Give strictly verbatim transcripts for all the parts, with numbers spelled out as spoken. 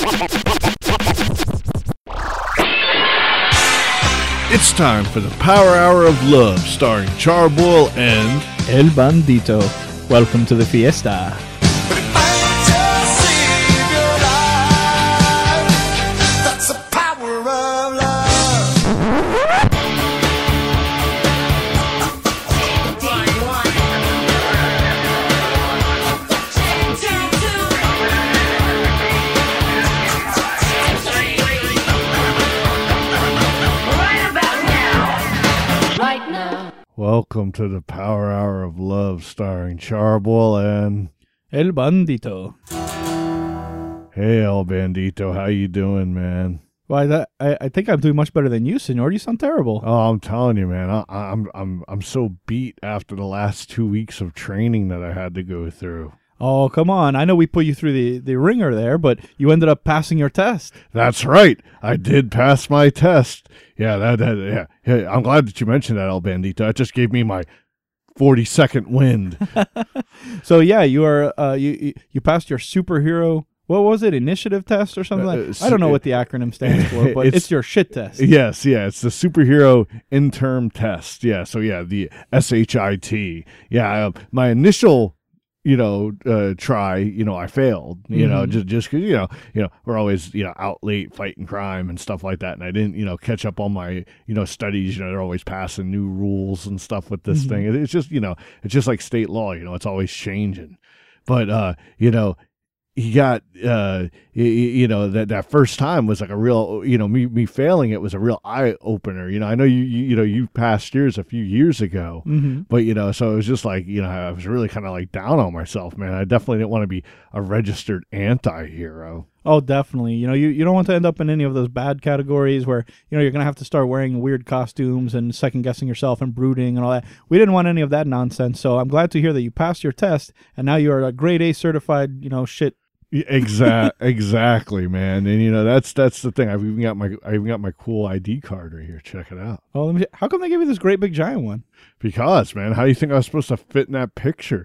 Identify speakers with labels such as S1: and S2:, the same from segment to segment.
S1: It's time for the Power Hour of Love, starring Charboil and
S2: El Bandito. Welcome to the fiesta.
S1: Welcome to the Power Hour of Love, starring Charboil and
S2: El Bandito.
S1: Hey, El Bandito, how you doing, man?
S2: Why, that I, I think I'm doing much better than you, senor. You sound terrible.
S1: Oh, I'm telling you, man. I, I'm I'm I'm so beat after the last two weeks of training that I had to go through.
S2: Oh, come on. I know we put you through the, the ringer there, but you ended up passing your test.
S1: That's right. I did pass my test. Yeah, that, that yeah. yeah. I'm glad that you mentioned that, El Bandito. It just gave me my forty-second wind.
S2: So, yeah, you are uh, you you passed your superhero, what was it, initiative test or something?
S1: Uh,
S2: like I don't know what the acronym stands for, but it's, it's your shit test.
S1: Yes, yeah, it's the superhero interim test. Yeah, so yeah, the S H I T. Yeah, uh, my initial you know, uh, try, you know, I failed, you mm-hmm. know, just, just cause, you know, you know, we're always, you know, out late fighting crime and stuff like that. And I didn't, you know, catch up on my, you know, studies, you know, they're always passing new rules and stuff with this mm-hmm. thing. It's just, you know, it's just like state law, you know, it's always changing. But, uh, you know, he got, uh, you, you know, that, that first time was like a real, you know, me, me failing it was a real eye opener. You know, I know you, you, you know, you passed yours a few years ago,
S2: mm-hmm.
S1: but, you know, so it was just like, you know, I was really kind of like down on myself, man. I definitely didn't want to be a registered anti-hero.
S2: Oh, definitely. You know, you, you don't want to end up in any of those bad categories where, you know, you're going to have to start wearing weird costumes and second-guessing yourself and brooding and all that. We didn't want any of that nonsense, so I'm glad to hear that you passed your test, and now you're a grade A certified, you know, shit.
S1: Exact, exactly, man. And, you know, that's that's the thing. I've even got my I even got my cool I D card right here. Check it out.
S2: Oh, let me see. How come they gave you this great big giant one?
S1: Because, man, how do you think I was supposed to fit in that picture?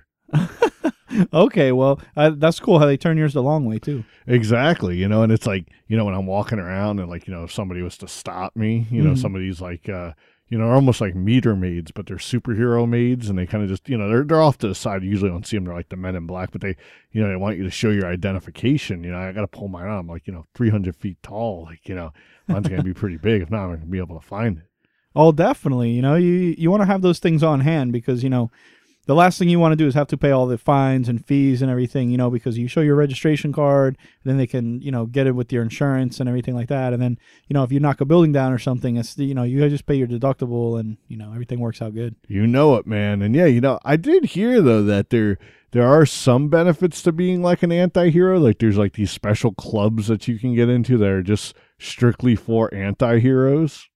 S2: Okay, well, uh, that's cool how they turn yours the long way, too.
S1: Exactly, you know, and it's like, you know, when I'm walking around and, like, you know, if somebody was to stop me, you know, mm-hmm. somebody's like, uh, you know, they're almost like meter maids, but they're superhero maids, and they kind of just, you know, they're they're off to the side. You usually don't see them. They're like the Men in Black, but they, you know, they want you to show your identification. You know, I got to pull mine out. I'm like, you know, three hundred feet tall. Like, you know, mine's going to be pretty big. If not, I'm going to be able to find it.
S2: Oh, definitely. You know, you, you want to have those things on hand because, you know, the last thing you want to do is have to pay all the fines and fees and everything, you know, because you show your registration card, and then they can, you know, get it with your insurance and everything like that. And then, you know, if you knock a building down or something, it's, you know, you just pay your deductible and, you know, everything works out good.
S1: You know it, man. And yeah, you know, I did hear, though, that there there are some benefits to being like an anti-hero. Like there's like these special clubs that you can get into that are just strictly for anti-heroes.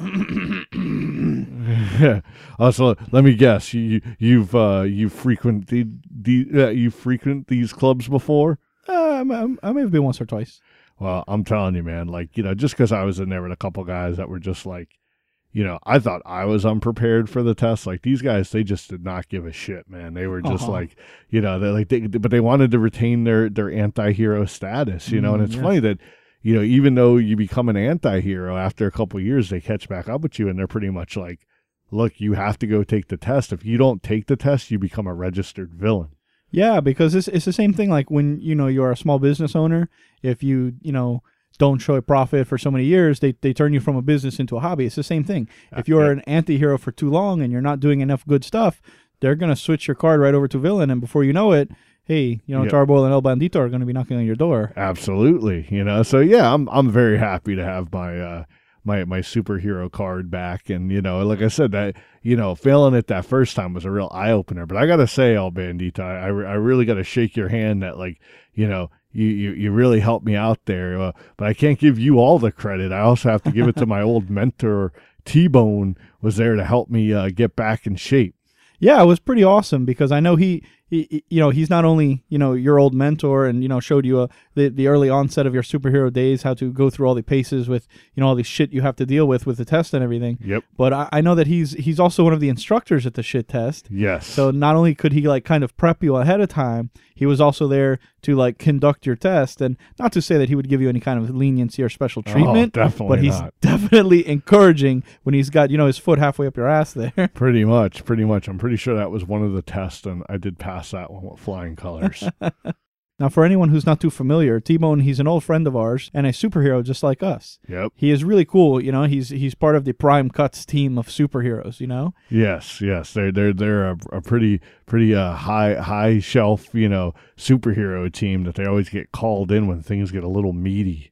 S1: Also, let me guess. You you've uh, you frequented the uh, you frequent these clubs before?
S2: Uh, I, I may have been once or twice.
S1: Well, I'm telling you, man. Like you know, just because I was in there with a couple guys that were just like, you know, I thought I was unprepared for the test. Like these guys, they just did not give a shit, man. They were just uh-huh. like, you know, they like, they, but they wanted to retain their their anti-hero status, you know. Mm, and it's yes. funny that. You know, even though you become an anti-hero after a couple of years, they catch back up with you and they're pretty much like, look, you have to go take the test. If you don't take the test, you become a registered villain.
S2: Yeah, because it's it's the same thing like when, you know, you're a small business owner. If you, you know, don't show a profit for so many years, they, they turn you from a business into a hobby. It's the same thing. If you're yeah. an anti-hero for too long and you're not doing enough good stuff, they're going to switch your card right over to villain. And before you know it, hey, you know, yep. Charboil and El Bandito are going to be knocking on your door.
S1: Absolutely. You know, so yeah, I'm I'm very happy to have my uh, my my superhero card back. And, you know, like I said, that, you know, failing it that first time was a real eye opener. But I got to say, El Bandito, I, I, I really got to shake your hand that, like, you know, you, you, you really helped me out there. Uh, but I can't give you all the credit. I also have to give it to my old mentor, T-Bone, was there to help me uh, get back in shape.
S2: Yeah, it was pretty awesome because I know he, he, you know, he's not only, you know, your old mentor and, you know, showed you a, the, the early onset of your superhero days, how to go through all the paces with, you know, all the shit you have to deal with with the test and everything.
S1: Yep.
S2: But I, I know that he's he's also one of the instructors at the shit test.
S1: Yes.
S2: So not only could he, like, kind of prep you ahead of time, he was also there to like conduct your test. And not to say that he would give you any kind of leniency or special treatment,
S1: oh, definitely
S2: but he's
S1: not.
S2: definitely encouraging when he's got, you know, his foot halfway up your ass there.
S1: Pretty much, pretty much. I'm pretty sure that was one of the tests, and I did pass that one with flying colors.
S2: Now, for anyone who's not too familiar, T-Bone, he's an old friend of ours and a superhero just like us.
S1: Yep.
S2: He is really cool, you know. He's he's part of the Prime Cuts team of superheroes, you know.
S1: Yes, yes. They're they're they're a, a pretty pretty uh, high high shelf, you know, superhero team that they always get called in when things get a little meaty.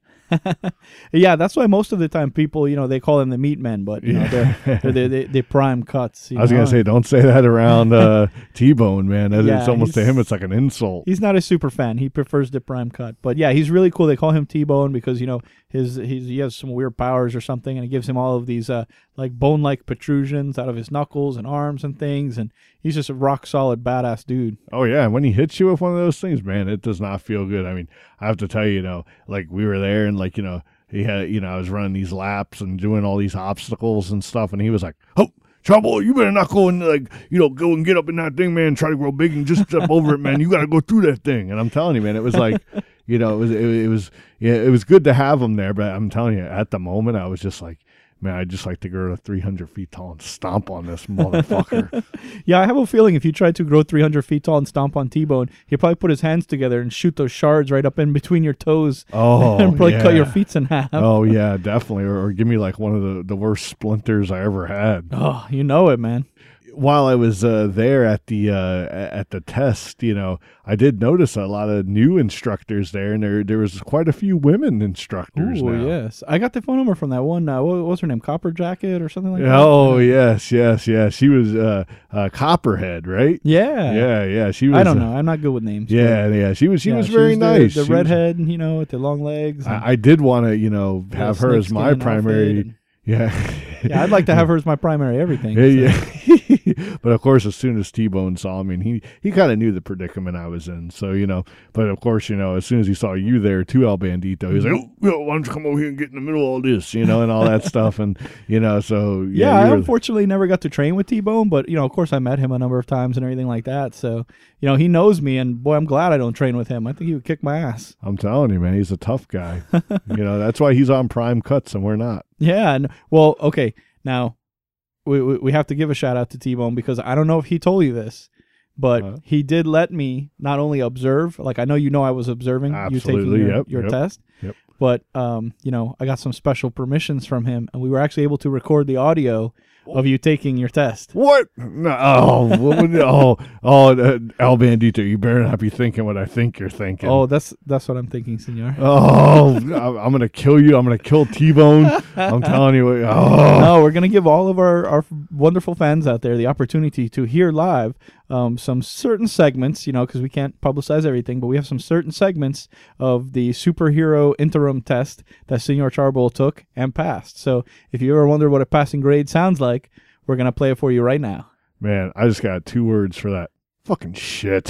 S2: Yeah, that's why most of the time people, you know, they call them the meat men, but you know, they're, they're, they're, they're, they're Prime Cuts. You
S1: I was
S2: know?
S1: gonna say, don't say that around uh, T-Bone, man. That-
S2: Yeah,
S1: it's almost to
S2: he's-
S1: him, it's like an insult.
S2: He's not a super fan. He prefers the Prime Cut. But yeah, he's really cool. They call him T-Bone because, you know, his his he has some weird powers or something, and it gives him all of these uh like bone-like protrusions out of his knuckles and arms and things, and he's just a rock solid badass dude.
S1: Oh yeah, and when he hits you with one of those things, man, it does not feel good. I mean, I have to tell you, you know, like we were there and like, you know, he had, you know, I was running these laps and doing all these obstacles and stuff, and he was like, "Oh, Trouble, you better not go and like, you know, go and get up in that thing, man. Try to grow big and just step over it, man. You got to go through that thing." And I'm telling you, man, it was like, you know, it was, it, it was, yeah, it was good to have him there. But I'm telling you, at the moment, I was just like, man, I'd just like to grow to three hundred feet tall and stomp on this motherfucker.
S2: Yeah, I have a feeling if you tried to grow three hundred feet tall and stomp on T-Bone, he'd probably put his hands together and shoot those shards right up in between your toes.
S1: Oh,
S2: and probably
S1: yeah.
S2: cut your feet in half.
S1: Oh yeah, definitely. Or, or give me like one of the, the worst splinters I ever had.
S2: Oh, you know it, man.
S1: While I was uh, there at the uh, at the test, you know, I did notice a lot of new instructors there, and there there was quite a few women instructors.
S2: Oh
S1: now.
S2: yes, I got the phone number from that one. Uh, what was her name? Copper Jacket or something like that.
S1: Oh yes, yes, yes. She was uh, uh, Copperhead, right?
S2: Yeah,
S1: Yeah, yeah. She was.
S2: I don't
S1: uh,
S2: know. I'm not good with names.
S1: Yeah, yeah. She was. She
S2: but,
S1: was
S2: yeah,
S1: very
S2: the-
S1: nice.
S2: The,
S1: She was-
S2: redhead, you know, with the long legs. and
S1: I, I did want to, you know,
S2: the
S1: have her as my
S2: snakeskin
S1: primary.
S2: outfit and-
S1: Yeah.
S2: yeah, I'd like to have her as my primary everything.
S1: Yeah,
S2: so.
S1: yeah. But of course, as soon as T-Bone saw me, and he he kind of knew the predicament I was in. So, you know, but of course, you know, as soon as he saw you there too, El Bandito, he was like, "Oh, yo, why don't you come over here and get in the middle of all this," you know, and all that stuff. And, you know, so, yeah.
S2: Yeah,
S1: you
S2: I
S1: were-
S2: unfortunately never got to train with T-Bone, but, you know, of course I met him a number of times and everything like that. So, you know, he knows me, and boy, I'm glad I don't train with him. I think he would kick my ass.
S1: I'm telling you, man, he's a tough guy. You know, that's why he's on Prime Cuts and we're not.
S2: Yeah, and well, okay, now we, we we have to give a shout out to T-Bone because I don't know if he told you this, but
S1: Uh-huh.
S2: he did let me not only observe, like I know you know I was observing you
S1: Absolutely,
S2: taking your,
S1: yep,
S2: your
S1: yep,
S2: test,
S1: yep.
S2: but um, you know, I got some special permissions from him, and we were actually able to record the audio of you taking your test.
S1: What? No, oh, what would, oh, oh, uh, El Bandito, you better not be thinking what I think you're thinking.
S2: Oh, that's that's what I'm thinking, senor.
S1: Oh, I'm I'm gonna kill you. I'm gonna kill T-Bone. I'm telling you. Oh,
S2: No, we're gonna give all of our, our wonderful fans out there the opportunity to hear live um, some certain segments, you know, because we can't publicize everything, but we have some certain segments of the superhero interim test that Senor Charbol took and passed. So if you ever wonder what a passing grade sounds like, we're gonna play it for you right now.
S1: man, I just got two words for that. Fucking shit.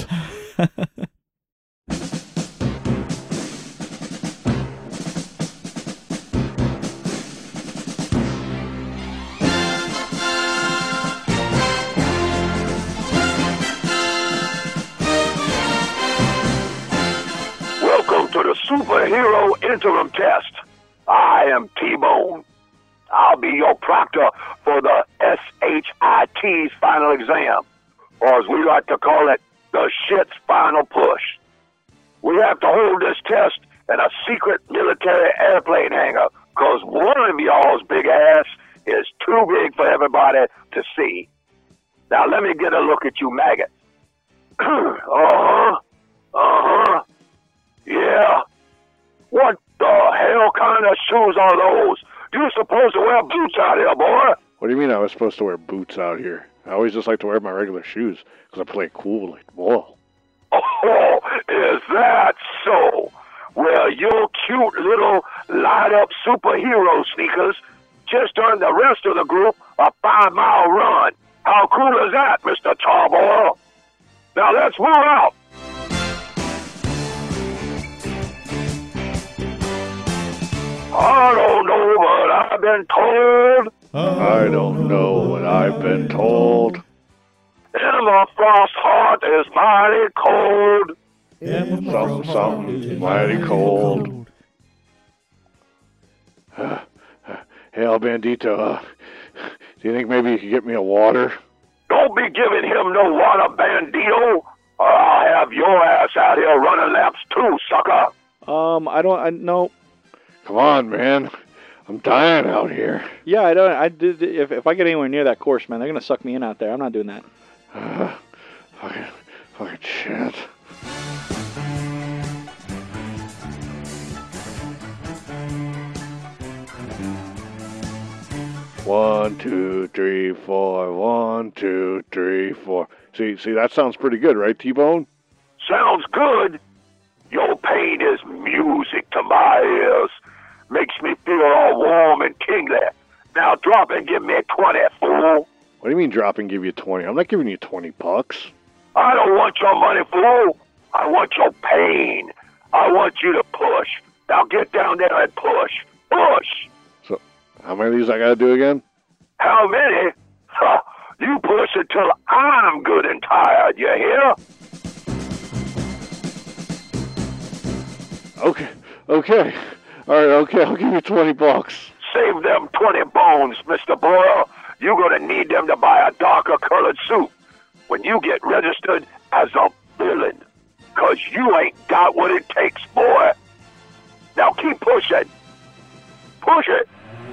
S3: Welcome to the Superhero Interim Test. I am T-Bone. I'll be your proctor for the S H I T's final exam, or as we like to call it, the shit's final push. We have to hold this test in a secret military airplane hangar, because one of y'all's big ass is too big for everybody to see. Now let me get a look at you maggots. uh-huh. Uh-huh. Yeah. What the hell kind of shoes are those? You're supposed to wear boots out here, boy.
S1: What do you mean I was supposed to wear boots out here? I always just like to wear my regular shoes because I play cool like ball.
S3: Oh, is that so? Well, your cute little light-up superhero sneakers just earned the rest of the group a five-mile run. How cool is that, Mister Tarboil? Now let's move out. I don't know, but I've been told
S1: I don't know what I've been told.
S3: Emma Frost heart is mighty cold.
S1: Something, something mighty cold. Uh, hey, El Bandito, uh, do you think maybe you could get me a water?
S3: Don't be giving him no water, Bandito, or I'll have your ass out here running laps too, sucker.
S2: Um, I don't, I, no.
S1: Come on, man. I'm dying out here.
S2: Yeah, I don't, I did, if, if I get anywhere near that course, man, they're going to suck me in out there. I'm not doing that.
S1: Uh, fucking, fucking shit. One, two, three, four. One, two, three, four. See, see, that sounds pretty good, right, T-Bone?
S3: Sounds good. Your pain is music to my ears. Makes me feel all warm and tingly. Now drop and give me twenty, fool.
S1: What do you mean drop and give you twenty? I'm not giving you twenty bucks.
S3: I don't want your money, fool. I want your pain. I want you to push. Now get down there and push. Push.
S1: So, how many of these I gotta do again?
S3: How many? Huh, you push until I'm good and tired, you hear?
S1: Okay, okay. All right, okay, I'll give you twenty bucks.
S3: Save them twenty bones, Mister Boyle. You're gonna need them to buy a darker colored suit when you get registered as a villain. Cause you ain't got what it takes, boy. Now keep pushing. Push it.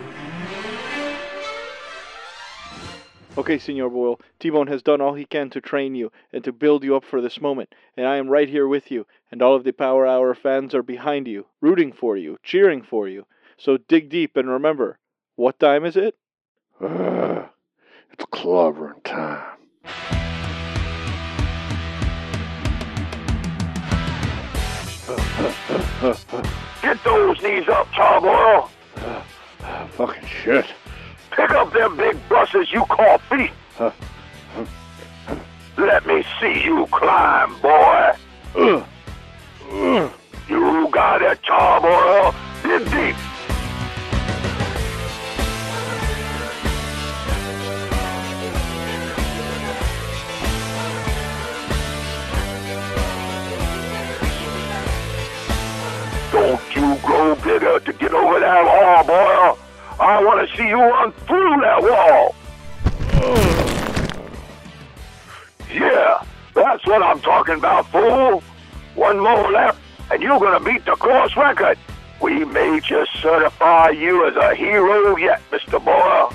S2: Okay, Senor Boyle, T-Bone has done all he can to train you and to build you up for this moment, and I am right here with you, and all of the Power Hour fans are behind you, rooting for you, cheering for you. So dig deep and remember, what time is it?
S1: Uh, it's clobbering time.
S3: Get those knees up, Charborough.
S1: Uh, uh, fucking shit.
S3: Pick up them big buses you call feet.
S1: Uh,
S3: Let me see you climb, boy.
S1: uh, uh.
S3: You got it, Charborough. Dig deep. Don't you grow bigger to get over that wall, boy. I want to see you run through that wall. Yeah, that's what I'm talking about, fool. One more lap, and you're going to beat the course record. We may just certify you as a hero yet, Mister Boyle.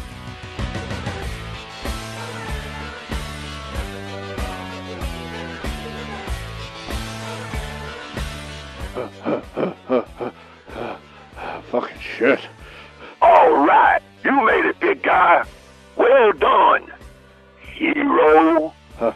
S1: Fucking shit.
S3: All right, you made it, big guy. Well done, hero.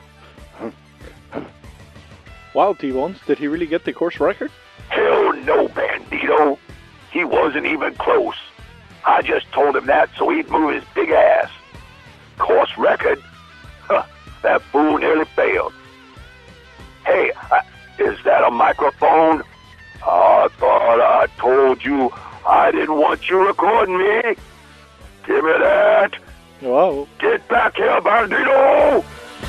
S2: Wow, T-Bones, did he really get the course record?
S3: Hell no, Bandito. He wasn't even close. I just told him that so he'd move his big ass. Course record? Huh, that fool nearly failed. Hey, uh, is that a microphone? I thought I told you I didn't want you recording me. Give me that.
S2: Wow.
S3: Get back here, Bandito!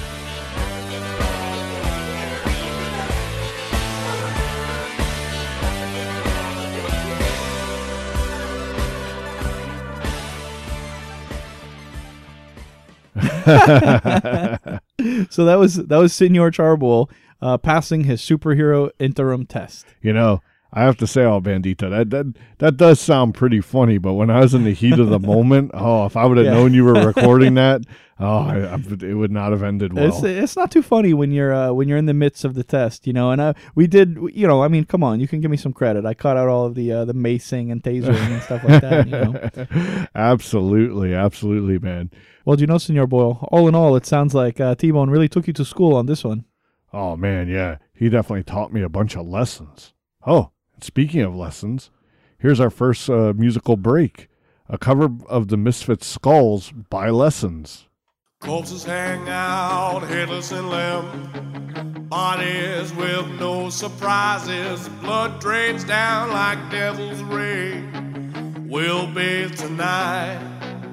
S2: So that was that was Senor Charbol uh, passing his superhero interim test.
S1: You know, I have to say, oh, Bandito, that, that that does sound pretty funny, but when I was in the heat of the moment, oh, if I would have
S2: Yeah.
S1: known you were recording that, oh, I, I, it would not have ended well.
S2: It's it's not too funny when you're uh, when you're in the midst of the test, you know. And uh, we did, you know, I mean, come on, you can give me some credit. I caught out all of the uh, the macing and tasering and stuff like that. You know.
S1: Absolutely, absolutely, man.
S2: Well, do you know, Senor Boyle, all in all, it sounds like uh, T-Bone really took you to school on this one.
S1: Oh, man, yeah. He definitely taught me a bunch of lessons. Oh, and speaking of lessons, here's our first uh, musical break. A cover of the Misfits' Skulls by Lessons.
S4: Corpses hang out, headless and limp. Bodies with no surprises. Blood drains down like devil's rain. We'll bathe tonight.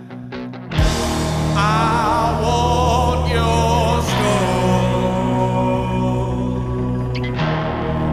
S4: I want your skull.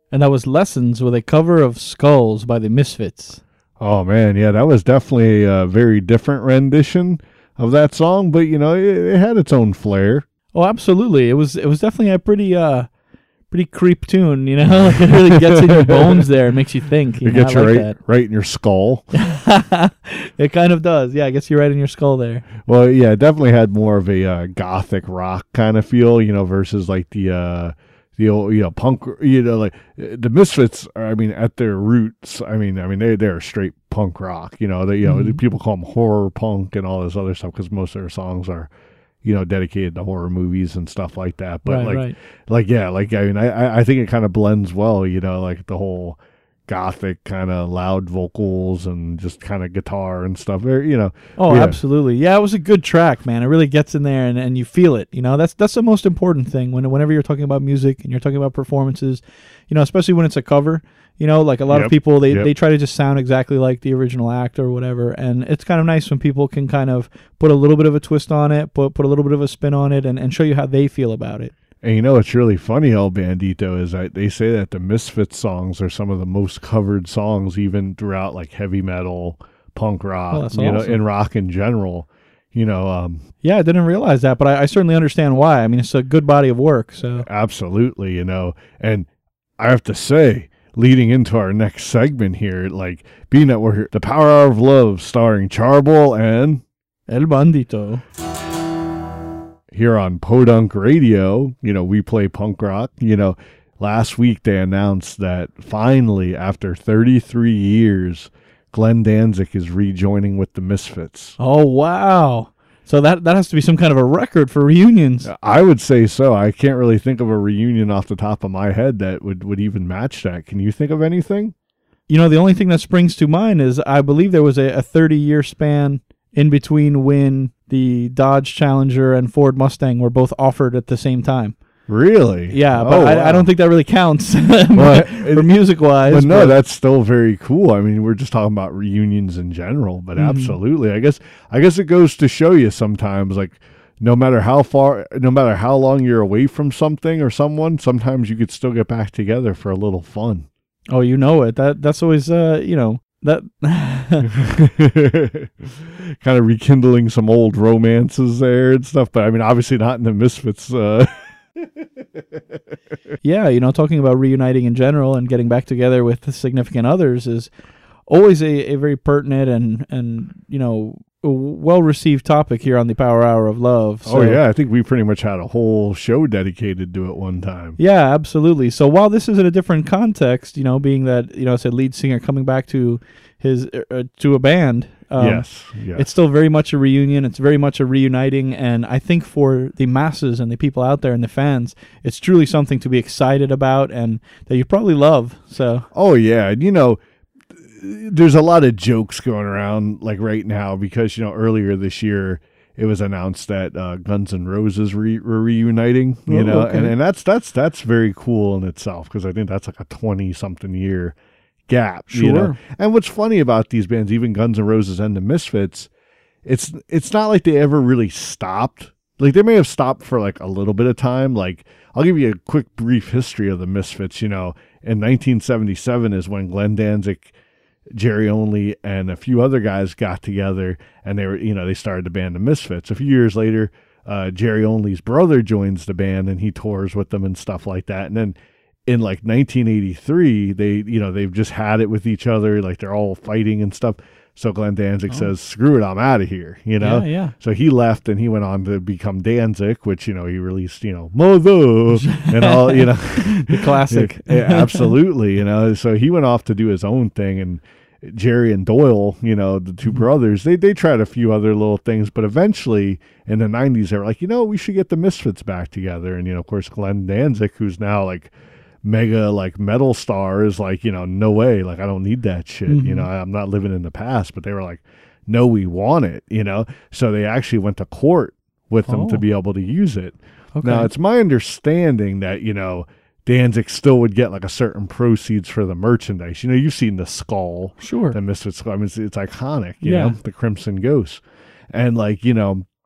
S2: And that was Lessons with a cover of Skulls by the Misfits.
S1: Oh, man, yeah, that was definitely a very different rendition of that song, but, you know, it, it had its own flair.
S2: Oh, absolutely. It was it was definitely a pretty uh pretty creep tune, you know? Like it really gets in your bones there and makes you think. You
S1: It
S2: know?
S1: gets
S2: I
S1: you
S2: like
S1: right,
S2: that.
S1: right in your skull.
S2: It kind of does. Yeah, it gets you right in your skull there.
S1: Well, yeah, it definitely had more of a uh, gothic rock kind of feel, you know, versus like the uh, the old, you know, punk, you know, like uh, the Misfits are, I mean, at their roots, I mean, I mean, they they're straight punk rock, you know, they, you know,
S2: Mhm.
S1: people call them horror punk and all this other stuff because most of their songs are, you know, dedicated to horror movies and stuff like that. But
S2: right,
S1: like,
S2: right.
S1: like, yeah, like, I mean, I, I- I think it kind of blends well, you know, like the whole gothic kind of loud vocals and just kind of guitar and stuff. Very, you know,
S2: Oh,
S1: yeah.
S2: absolutely. Yeah, it was a good track, man. It really gets in there and, and you feel it. You know, that's that's the most important thing when whenever you're talking about music and you're talking about performances, you know, especially when it's a cover. You know, like a lot
S1: Yep,
S2: of people, they,
S1: yep.
S2: they try to just sound exactly like the original act or whatever. And it's kind of nice when people can kind of put a little bit of a twist on it, put, put a little bit of a spin on it, and, and show you how they feel about it.
S1: And you know what's really funny, El Bandito, is that they say that the Misfits songs are some of the most covered songs even throughout like heavy metal, punk rock,
S2: Oh, that's
S1: you know,
S2: awesome.
S1: and rock in general. You know, um,
S2: Yeah, I didn't realize that, but I, I certainly understand why. I mean, it's a good body of work. So
S1: absolutely, you know. And I have to say, leading into our next segment here, like being that we're here, The Power Hour of Love starring Charbel and
S2: El Bandito.
S1: here on Podunk Radio, you know, we play punk rock. You know, last week they announced that finally, after thirty-three years, Glenn Danzig is rejoining with the Misfits.
S2: Oh, wow. So that, that has to be some kind of a record for reunions.
S1: I would say so. I can't really think of a reunion off the top of my head that would, would even match that. Can you think of anything?
S2: You know, the only thing that springs to mind is I believe there was a, a thirty-year span in between when the Dodge Challenger and Ford Mustang were both offered at the same time.
S1: Really?
S2: Yeah, but
S1: Oh,
S2: I,
S1: wow.
S2: I don't think that really counts
S1: Well,
S2: for music-wise.
S1: But no,
S2: but-
S1: that's still very cool. I mean, we're just talking about reunions in general, but
S2: Mhm.
S1: absolutely. I guess I guess it goes to show you sometimes, like, no matter how far, no matter how long you're away from something or someone, sometimes you could still get back together for a little fun.
S2: Oh, you know it. That That's always, uh, you know, that...
S1: Kind of rekindling some old romances there and stuff, but I mean, obviously not in the Misfits. Uh,
S2: Yeah, you know, talking about reuniting in general and getting back together with significant others is always a, a very pertinent and, and you know, well-received topic here on the Power Hour of Love.
S1: oh
S2: So-
S1: yeah, I think we pretty much had a whole show dedicated to it one time.
S2: Yeah, absolutely. So while this is in a different context, you know, being that, you know, it's a lead singer coming back to his uh, to a band, um,
S1: yes, yes.
S2: it's still very much a reunion. It's very much a reuniting, and I think for the masses and the people out there and the fans, it's truly something to be excited about and that you probably love. So
S1: Oh yeah, and you know, there's a lot of jokes going around like right now because you know earlier this year it was announced that uh, Guns N' Roses re- were reuniting. You
S2: Oh,
S1: know,
S2: okay.
S1: and and that's that's that's very cool in itself because I think that's like a twenty something year gap. You know?
S2: Sure.
S1: And what's funny about these bands, even Guns N' Roses and the Misfits, it's it's not like they ever really stopped. Like they may have stopped for like a little bit of time. Like I'll give you a quick brief history of the Misfits. You know, in nineteen seventy-seven is when Glenn Danzig, Jerry Only, and a few other guys got together, and they were, you know, they started the band the Misfits. A few years later, uh, Jerry Only's brother joins the band, and he tours with them and stuff like that. And then in like nineteen eighty-three, they, you know, they've just had it with each other, like they're all fighting and stuff. So Glenn Danzig
S2: Oh.
S1: says, "Screw it, I'm out of here." You know.
S2: yeah, yeah.
S1: So he left and he went on to become Danzig, which, you know, he released, you know, Mother and all, you know,
S2: The classic.
S1: Yeah, absolutely. You know, so he went off to do his own thing, and Jerry and Doyle, you know, the two brothers, they, they tried a few other little things, but eventually in the nineties, they were like, you know, we should get the Misfits back together. And, you know, of course, Glenn Danzig, who's now like mega like metal star, is like, you know, no way, like I don't need that shit.
S2: Mhm.
S1: You know, I'm not living in the past. But they were like, no, we want it, you know. So they actually went to court with them
S2: Oh.
S1: to be able to use it.
S2: Okay.
S1: Now, it's my understanding that, you know, Danzig still would get like a certain proceeds for the merchandise. You know, you've seen the skull,
S2: sure.
S1: the Misfits skull. I mean, it's, it's iconic, you
S2: Yeah.
S1: know, the Crimson Ghost. And like, you know,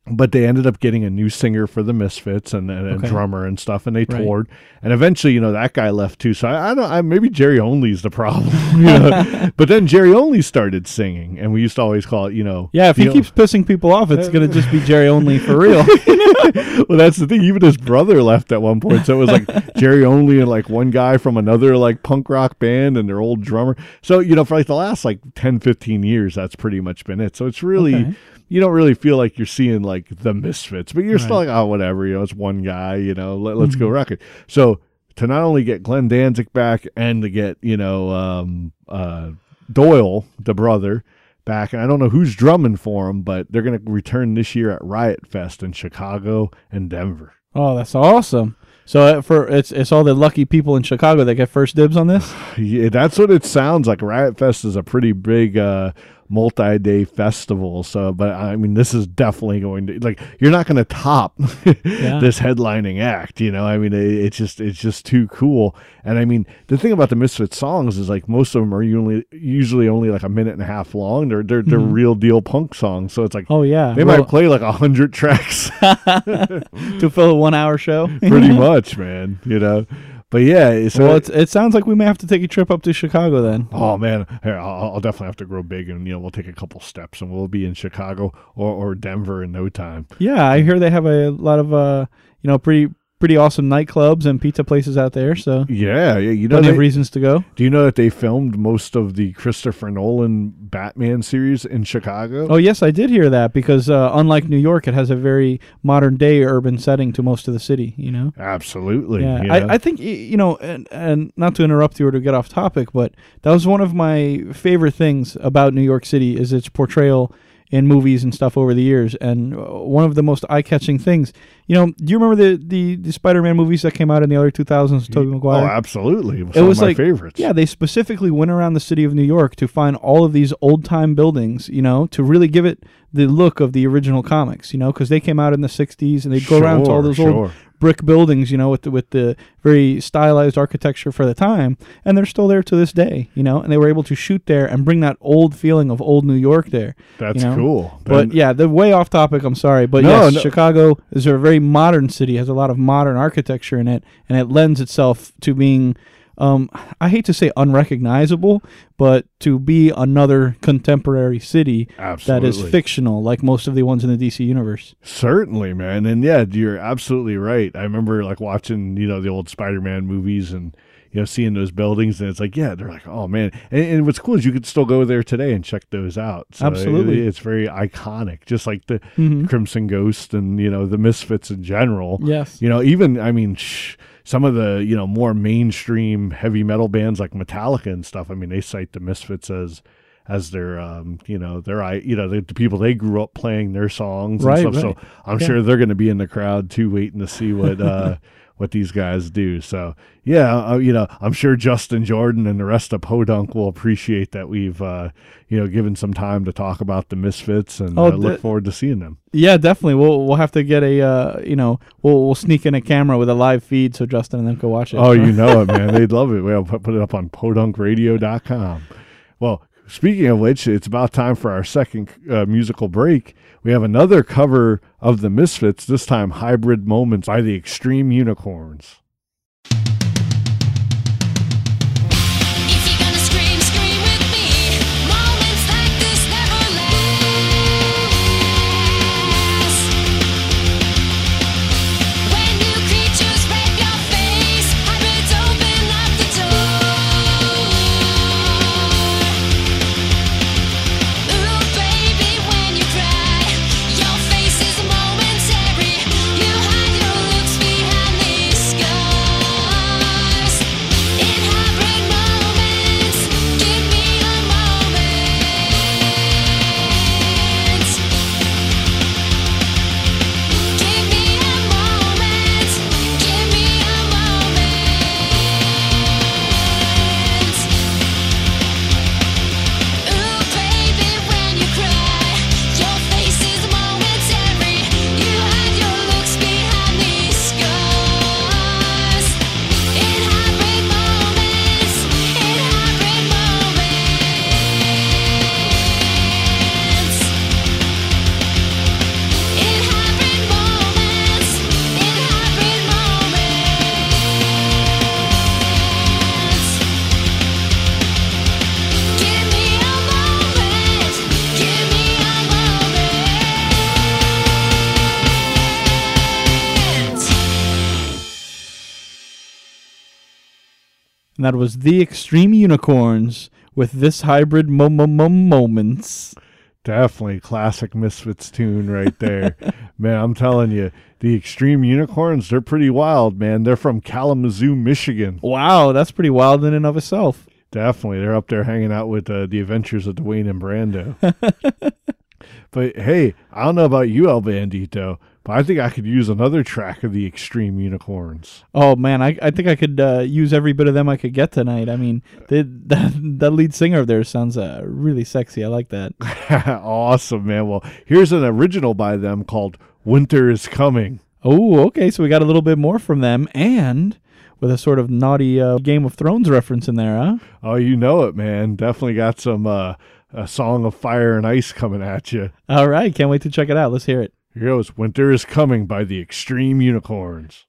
S1: but they ended up getting a new singer for the Misfits and, and
S2: Okay.
S1: a drummer and stuff, and they
S2: Right.
S1: toured. And eventually, you know, that guy left too. So I, I don't. I, maybe Jerry Only's the problem. You know? But then Jerry Only started singing, and we used to always call it, you know.
S2: Yeah, if he
S1: you know-
S2: keeps pissing people off, it's gonna just be Jerry Only for real.
S1: well, that's the thing. Even his brother left at one point, so it was like Jerry Only and like one guy from another like punk rock band and their old drummer. So you know, for like the last like ten, fifteen years, that's pretty much been it. So it's really.
S2: Okay.
S1: You don't really feel like you're seeing like the Misfits, but you're still
S2: Right.
S1: like, oh, whatever, you know, it's one guy, you know, let, let's go
S2: Mhm.
S1: rock it. So to not only get Glenn Danzig back and to get, you know, um, uh, Doyle, the brother, back, and I don't know who's drumming for him, but they're going to return this year at Riot Fest in Chicago and Denver.
S2: Oh, that's awesome. So uh, for it's it's all the lucky people in Chicago that get first dibs on this.
S1: Yeah, that's what it sounds like. Riot Fest is a pretty big uh, multi-day festival. So, but I mean, this is definitely going to like you're not going to top
S2: Yeah.
S1: this headlining act. You know, I mean, it, it's just it's just too cool. And I mean, the thing about the Misfits songs is like most of them are usually usually only like a minute and a half long. They're they're, they're
S2: Mhm.
S1: real deal punk songs. So it's like
S2: Oh yeah,
S1: they
S2: Well,
S1: might play like a hundred tracks.
S2: to fill a one-hour show.
S1: Pretty much, man. You know, but yeah, it's
S2: Well, it's, it sounds like we may have to take a trip up to Chicago then.
S1: Oh man, Here, I'll, I'll definitely have to grow big, and you know we'll take a couple steps, and we'll be in Chicago or, or Denver in no time.
S2: Yeah, I hear they have a lot of uh, you know, pretty pretty awesome nightclubs and pizza places out there. So
S1: Yeah, yeah. You know,
S2: plenty of
S1: they,
S2: reasons to go.
S1: do you know that they filmed most of the Christopher Nolan Batman series in Chicago?
S2: Oh yes, I did hear that because uh, unlike New York, it has a very modern day urban setting to most of the city. You know.
S1: Absolutely.
S2: Yeah,
S1: you know?
S2: I, I think y- you know, and, and not to interrupt you or to get off topic, but that was one of my favorite things about New York City is its portrayal in movies and stuff over the years, and uh, one of the most eye-catching things. You know, do you remember the the, the Spider-Man movies that came out in the early two thousands? Tobey
S1: Oh,
S2: Maguire.
S1: absolutely. It was,
S2: It
S1: some
S2: was
S1: of my
S2: like-
S1: favorites.
S2: Yeah, they specifically went around the city of New York to find all of these old-time buildings, you know, to really give it the look of the original comics, you know, because they came out in the sixties and they'd go around to all
S1: Sure,
S2: those
S1: sure.
S2: old brick buildings, you know, with the, with the very stylized architecture for the time, and they're still there to this day, you know, and they were able to shoot there and bring that old feeling of old New York there.
S1: That's
S2: you know?
S1: cool.
S2: But
S1: And-
S2: yeah, the way off topic, I'm sorry, but
S1: No,
S2: yes,
S1: no.
S2: Chicago is a very modern city, has a lot of modern architecture in it, and it lends itself to being, um, I hate to say unrecognizable, but to be another contemporary city
S1: Absolutely.
S2: that is fictional, like most of the ones in the D C universe.
S1: Certainly, man. And yeah, you're absolutely right. I remember like watching, you know, the old Spider-Man movies and, you know, seeing those buildings, and it's like, yeah, they're like, oh man. And, and what's cool is you could still go there today and check those out. So
S2: Absolutely.
S1: it- it's very iconic, just like the
S2: Mhm.
S1: Crimson Ghost and, you know, the Misfits in general.
S2: Yes.
S1: You know, even, I mean, shh, some of the, you know, more mainstream heavy metal bands like Metallica and stuff, I mean, they cite the Misfits as, as their, um, you know, their, I, you know, the, the people they grew up playing their songs and
S2: Right,
S1: stuff.
S2: right.
S1: So I'm
S2: Yeah.
S1: sure they're going to be in the crowd too, waiting to see what, uh, what these guys do. So yeah, uh, you know, I'm sure Justin Jordan and the rest of Podunk will appreciate that we've, uh, you know, given some time to talk about the Misfits, and
S2: Oh,
S1: uh, look
S2: the-
S1: forward to seeing them.
S2: Yeah, definitely. We'll we'll have to get a uh, you know, we'll we'll sneak in a camera with a live feed so Justin and them can watch it.
S1: Oh, you know it, man. They'd love it. We'll put put it up on podunk radio dot com. Well, speaking of which, it's about time for our second uh, musical break. We have another cover of the Misfits, this time Hybrid Moments by the Extreme Unicorns.
S5: If you're gonna scream, scream with me. Moments like this never last. When new creatures rape your face, hybrids open up the door. Ooh, baby, when you cry, your face is momentary. You hide your looks behind these scars.
S2: And that was The Extreme Unicorns with This Hybrid mo- mo- mo- Moments.
S1: Definitely classic Misfits tune right there. Man, I'm telling you, the Extreme Unicorns, they're pretty wild, man. They're from Kalamazoo, Michigan.
S2: Wow, that's pretty wild in and of itself.
S1: Definitely. They're up there hanging out with uh, the adventures of Dwayne and Brando. But hey, I don't know about you, El Bandito, but I think I could use another track of the Extreme Unicorns.
S2: Oh, man, I, I think I could uh, use every bit of them I could get tonight. I mean, they, that, that lead singer of theirs sounds uh, really sexy. I like that.
S1: Awesome, man. Well, here's an original by them called Winter is Coming.
S2: Oh, okay, so we got a little bit more from them, and with a sort of naughty uh, Game of Thrones reference in there, huh?
S1: Oh, you know it, man. Definitely got some uh, a Song of Fire and Ice coming at you.
S2: All right, can't wait to check it out. Let's hear it.
S1: Here goes Winter is Coming by the Extreme Unicorns.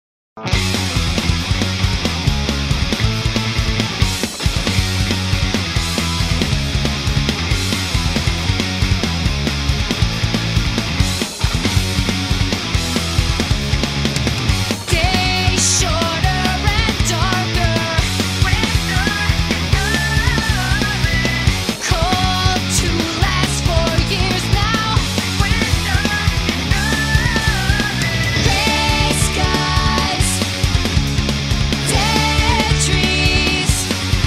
S5: Days shorter and darker, cold to last for years now. Gray skies, dead trees,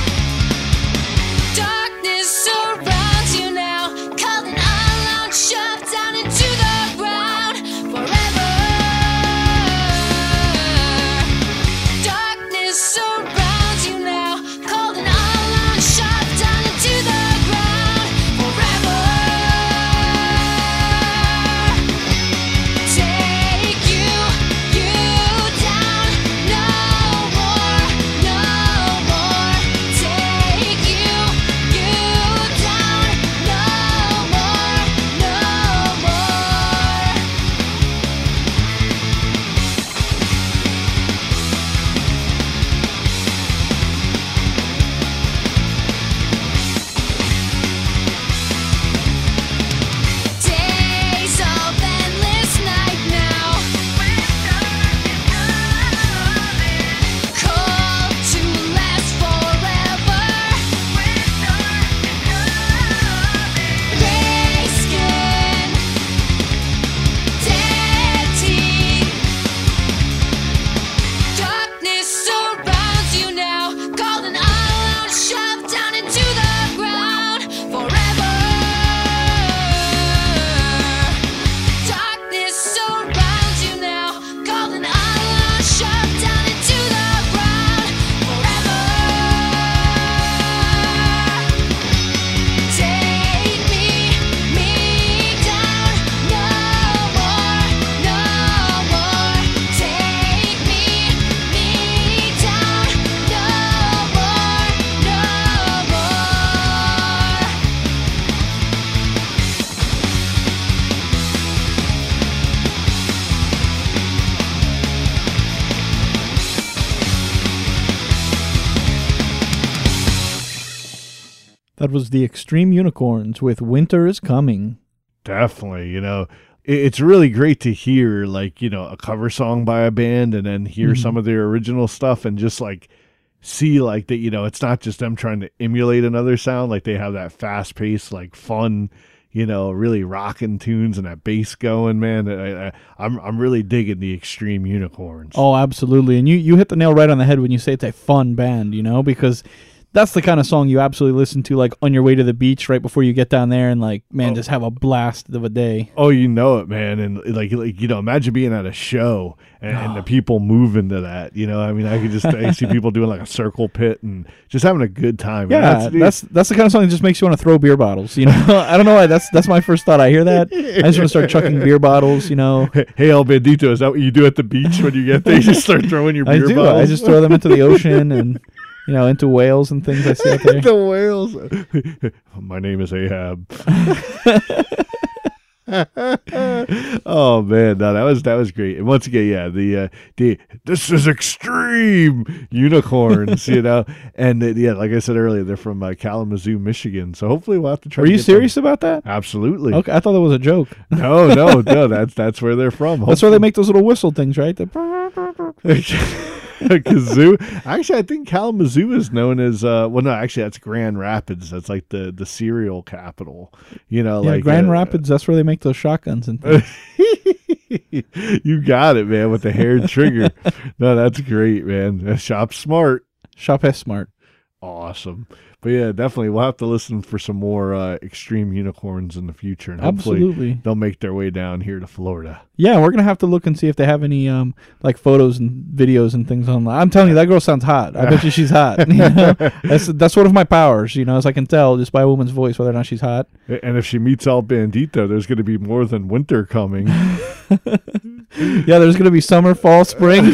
S5: darkness surrounds you now. Cold and alone, shoved down into the ground forever. Darkness surrounds you now, cold and alone, shoved down into the ground forever. Take you, you down, no more, no more. Take you, you down, no more, no more. Days of endless night now, cold to last forever. Gray skin, dead teeth, darkness surrounds you now. Cold and alone, shoved down into the ground forever. Darkness surrounds you now, cold and alone, shoved down into the ground forever. Take me, me down, no more, no more. Take me, me down, no more, no more.
S2: That was The Extreme Unicorns with Winter is Coming.
S1: Definitely, you know, it, it's really great to hear, like, you know, a cover song by a band and then hear some of their original stuff and just like see like that, you know, it's not just them trying to emulate another sound. Like they have that fast paced, like fun, you know, really rocking tunes and that bass going, man. I, I, I'm I'm really digging the Extreme Unicorns.
S2: Oh, absolutely. And you, you hit the nail right on the head when you say it's a fun band, you know, because that's the kind of song you absolutely listen to, like, on your way to the beach right before you get down there and, like, man,
S1: Oh.
S2: just have a blast of a day.
S1: Oh, you know it, man. And like, like you know, imagine being at a show and, and the people moving to that. You know, I mean, I could just I see people doing like a circle pit and just having a good time.
S2: Yeah,
S1: And
S2: that's, that's the kind of song that just makes you want to throw beer bottles, you know? I don't know why. That's that's my first thought. I hear that. I just want to start chucking beer bottles, you know?
S1: Hey, El Bandito, is that what you do at the beach when you get there? You just start throwing your
S2: I
S1: beer
S2: do.
S1: bottles?
S2: I just throw them into the ocean and, you know, into whales and things I see out there.
S1: the whales. My name is Ahab. Oh man, no, that was that was great. And once again, yeah, the uh, the this is Extreme Unicorns, you know, and uh, yeah, like I said earlier, they're from uh, Kalamazoo, Michigan. So hopefully we'll have to try.
S2: Are
S1: to
S2: you
S1: get them-
S2: serious about that?
S1: Absolutely.
S2: Okay, I thought that was a joke.
S1: No, no, no. That's that's where they're from.
S2: That's where they make those little whistle things, right? The
S1: Kazoo. Actually, I think Kalamazoo is known as uh well no, actually that's Grand Rapids. That's like the the cereal capital. You know,
S2: Yeah,
S1: like
S2: Grand
S1: uh,
S2: Rapids, that's where they make those shotguns and things.
S1: You got it, man, with the hair trigger. No, that's great, man. Shop smart.
S2: Shop S Smart.
S1: Awesome. But yeah, definitely we'll have to listen for some more uh, extreme unicorns in the future, and hopefully
S2: Absolutely.
S1: they'll make their way down here to Florida.
S2: Yeah, we're gonna have to look and see if they have any um like photos and videos and things online. I'm telling you, that girl sounds hot. I bet you she's hot. You know? That's that's one of my powers, you know, as I can tell just by a woman's voice whether or not she's hot.
S1: And if she meets El Bandito, there's going to be more than winter coming.
S2: Yeah, there's gonna be summer, fall, spring.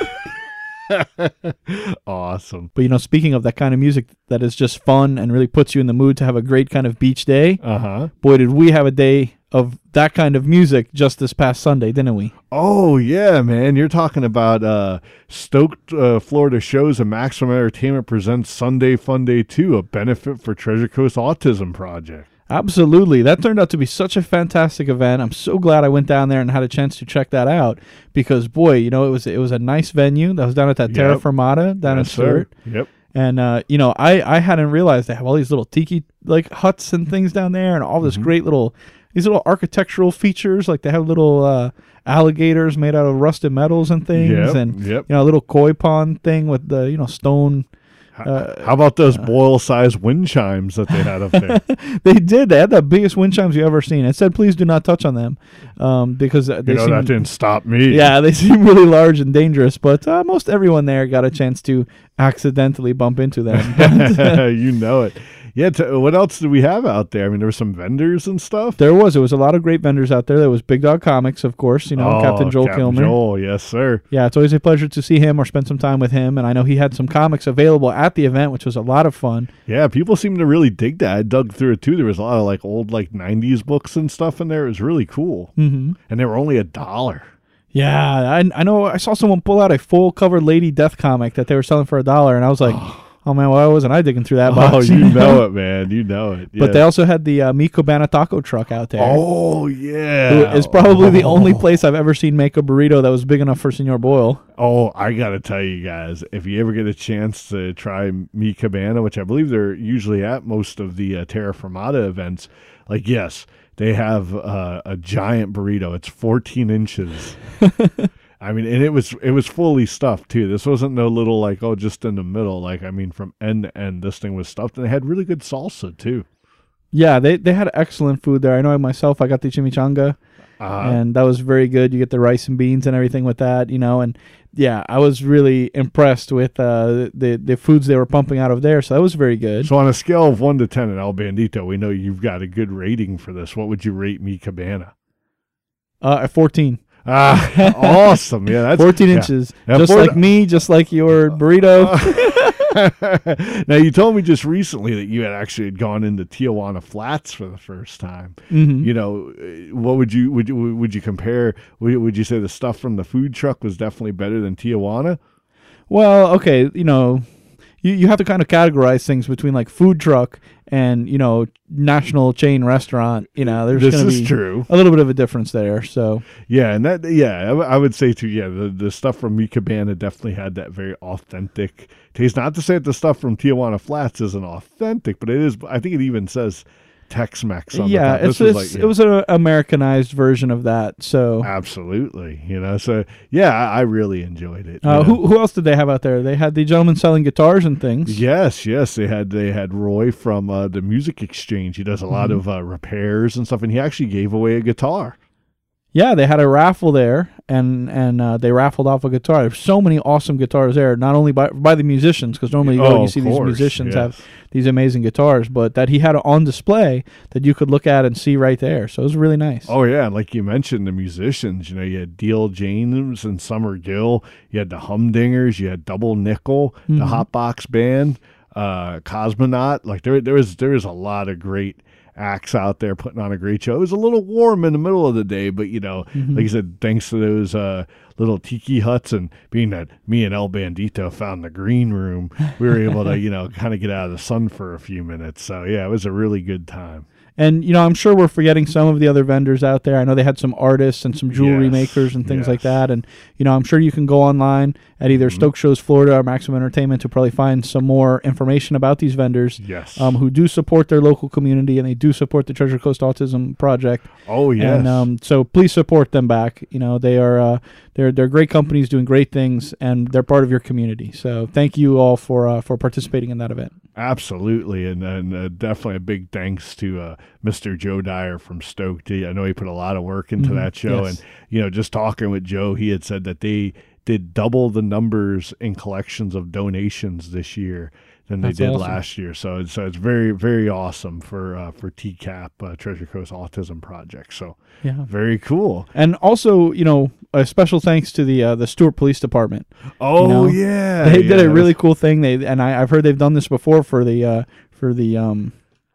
S1: Awesome.
S2: But you know, speaking of that kind of music that is just fun and really puts you in the mood to have a great kind of beach day,
S1: Uh-huh.
S2: boy, did we have a day of that kind of music just this past Sunday, didn't we?
S1: Oh, yeah, man. You're talking about uh, Stoked uh, Florida Shows and Maximum Entertainment presents Sunday Fun Day two, a benefit for Treasure Coast Autism Project.
S2: Absolutely. That turned out to be such a fantastic event. I'm so glad I went down there and had a chance to check that out because, boy, you know, it was it was a nice venue. That was down at that Terra
S1: Yep.
S2: Firmata down
S1: Yes,
S2: in Stewart.
S1: sir. Yep.
S2: And, uh, you know, I, I hadn't realized they have all these little tiki, like, huts and things down there and all this
S1: Mm-hmm.
S2: great little, these little architectural features. Like, they have little uh, alligators made out of rusted metals and things.
S1: Yep,
S2: And,
S1: yep.
S2: you know, a little koi pond thing with the, you know, stone. Uh,
S1: How about those boil-sized wind chimes that they had up there?
S2: They did. They had the biggest wind chimes you ever seen. It said, please do not touch on them um, because they
S1: You know,
S2: seem,
S1: that didn't stop me.
S2: yeah, they seem really large and dangerous, but uh, most everyone there got a chance to accidentally bump into them. But,
S1: You know it. Yeah, t- what else did we have out there? I mean, there were some vendors and stuff.
S2: there was. It was a lot of great vendors out there. There was Big Dog Comics, of course, you know,
S1: Oh,
S2: Captain Joel
S1: Captain
S2: Kilmer.
S1: Joel, yes, sir.
S2: Yeah, it's always a pleasure to see him or spend some time with him. And I know he had some comics available at the event, which was a lot of fun.
S1: Yeah, people seem to really dig that. I dug through it too. There was a lot of like old like nineties books and stuff in there. It was really cool.
S2: hmm
S1: And they were only a dollar.
S2: Yeah, I, I know. I saw someone pull out a full cover Lady Death comic that they were selling for a dollar, and I was like, oh man, why wasn't I digging through that box?
S1: Oh, you know it, man. You know it.
S2: But
S1: Yeah.
S2: they also had the uh, Mi Cabana taco truck out there.
S1: Oh, yeah.
S2: It's probably the only place I've ever seen make a burrito that was big enough for Senor Boyle.
S1: Oh, I got to tell you guys, if you ever get a chance to try Mi Cabana, which I believe they're usually at most of the uh, Terra Firmata events, like, yes, they have uh, a giant burrito. It's fourteen inches. I mean, and it was it was fully stuffed too. This wasn't no little like, oh, just in the middle. Like, I mean, from end to end, this thing was stuffed, and they had really good salsa too.
S2: Yeah, they, they had excellent food there. I know myself, I got the chimichanga,
S1: Uh,
S2: and that was very good. You get the rice and beans and everything with that, you know, and yeah, I was really impressed with uh, the, the foods they were pumping out of there, so that was very good.
S1: so on a scale of one to ten at El Bandito, we know you've got a good rating for this. What would you rate Mi Cabana?
S2: Uh, at fourteen.
S1: Ah, awesome! Yeah, that's
S2: fourteen
S1: yeah.
S2: inches.
S1: Yeah,
S2: just
S1: four-
S2: like me, just like your burrito.
S1: Now, you told me just recently that you had actually had gone into Tijuana Flats for the first time.
S2: Mhm.
S1: You know, uh, what would you would you would you compare? Would, would you say the stuff from the food truck was definitely better than Tijuana?
S2: Well, okay, you know, you, you have to kind of categorize things between like food truck and, you know, national chain restaurant. You know, there's
S1: This
S2: going to
S1: is
S2: be
S1: true.
S2: a little bit of a difference there. So,
S1: Yeah, and that yeah, I, w- I would say too. Yeah, the the stuff from Mi Cabana definitely had that very authentic taste. Not to say that the stuff from Tijuana Flats isn't authentic, but it is. I think it even says Tex-Mex on
S2: yeah,
S1: the top.
S2: it's,
S1: This was
S2: it's,
S1: like,
S2: it was an Americanized version of that. So,
S1: absolutely, you know. So yeah, I, I really enjoyed it.
S2: uh,
S1: you know.
S2: who who else did they have out there? They had the gentleman selling guitars and things.
S1: Yes, yes, they had they had Roy from uh, the Music Exchange. He does a lot
S2: Mm-hmm.
S1: of uh, repairs and stuff, and he actually gave away a guitar.
S2: Yeah, they had a raffle there, and and uh, they raffled off a guitar. There's so many awesome guitars there, not only by by the musicians, because normally you go
S1: Oh,
S2: and you
S1: of
S2: see these
S1: course,
S2: musicians
S1: yes.
S2: have these amazing guitars, but that he had on display that you could look at and see right there. So it was really nice.
S1: Oh yeah, and like you mentioned, the musicians. You know, you had Deal James and Summer Gill. You had the Humdingers. You had Double Nickel, the Hotbox Band, uh, Cosmonaut. Like there, there was there was a lot of great acts out there putting on a great show. It was a little warm in the middle of the day, but you know, like you said, thanks to those uh, little tiki huts and being that me and El Bandito found the green room, we were able to, you know, kind of get out of the sun for a few minutes. So yeah, it was a really good time.
S2: And, you know, I'm sure we're forgetting some of the other vendors out there. I know they had some artists and some jewelry
S1: Yes,
S2: makers and things
S1: yes.
S2: like that. And, you know, I'm sure you can go online at either Stoke Shows Florida or Maximum Entertainment to probably find some more information about these vendors.
S1: Yes.
S2: Um, who do support their local community, and they do support the Treasure Coast Autism Project.
S1: Oh, yes.
S2: And um, so please support them back. You know, they are uh, they're they're great companies doing great things, and they're part of your community. So thank you all for uh, for participating in that event.
S1: Absolutely, and and uh, definitely a big thanks to uh, Mister Joe Dyer from Stoke. He- I know he put a lot of work into
S2: Mhm,
S1: that show,
S2: yes.
S1: and you know, just talking with Joe, he had said that they did double the numbers in collections of donations this year than they
S2: That's
S1: did
S2: awesome.
S1: last year. So it's so it's very very awesome for uh, for T CAP uh, Treasure Coast Autism Project. So
S2: Yeah.
S1: very cool.
S2: And also, you know, a special thanks to the uh, the Stewart Police Department.
S1: Oh
S2: know,
S1: yeah,
S2: They did
S1: yeah,
S2: a really cool thing. They and I, I've heard they've done this before for the uh, for the um,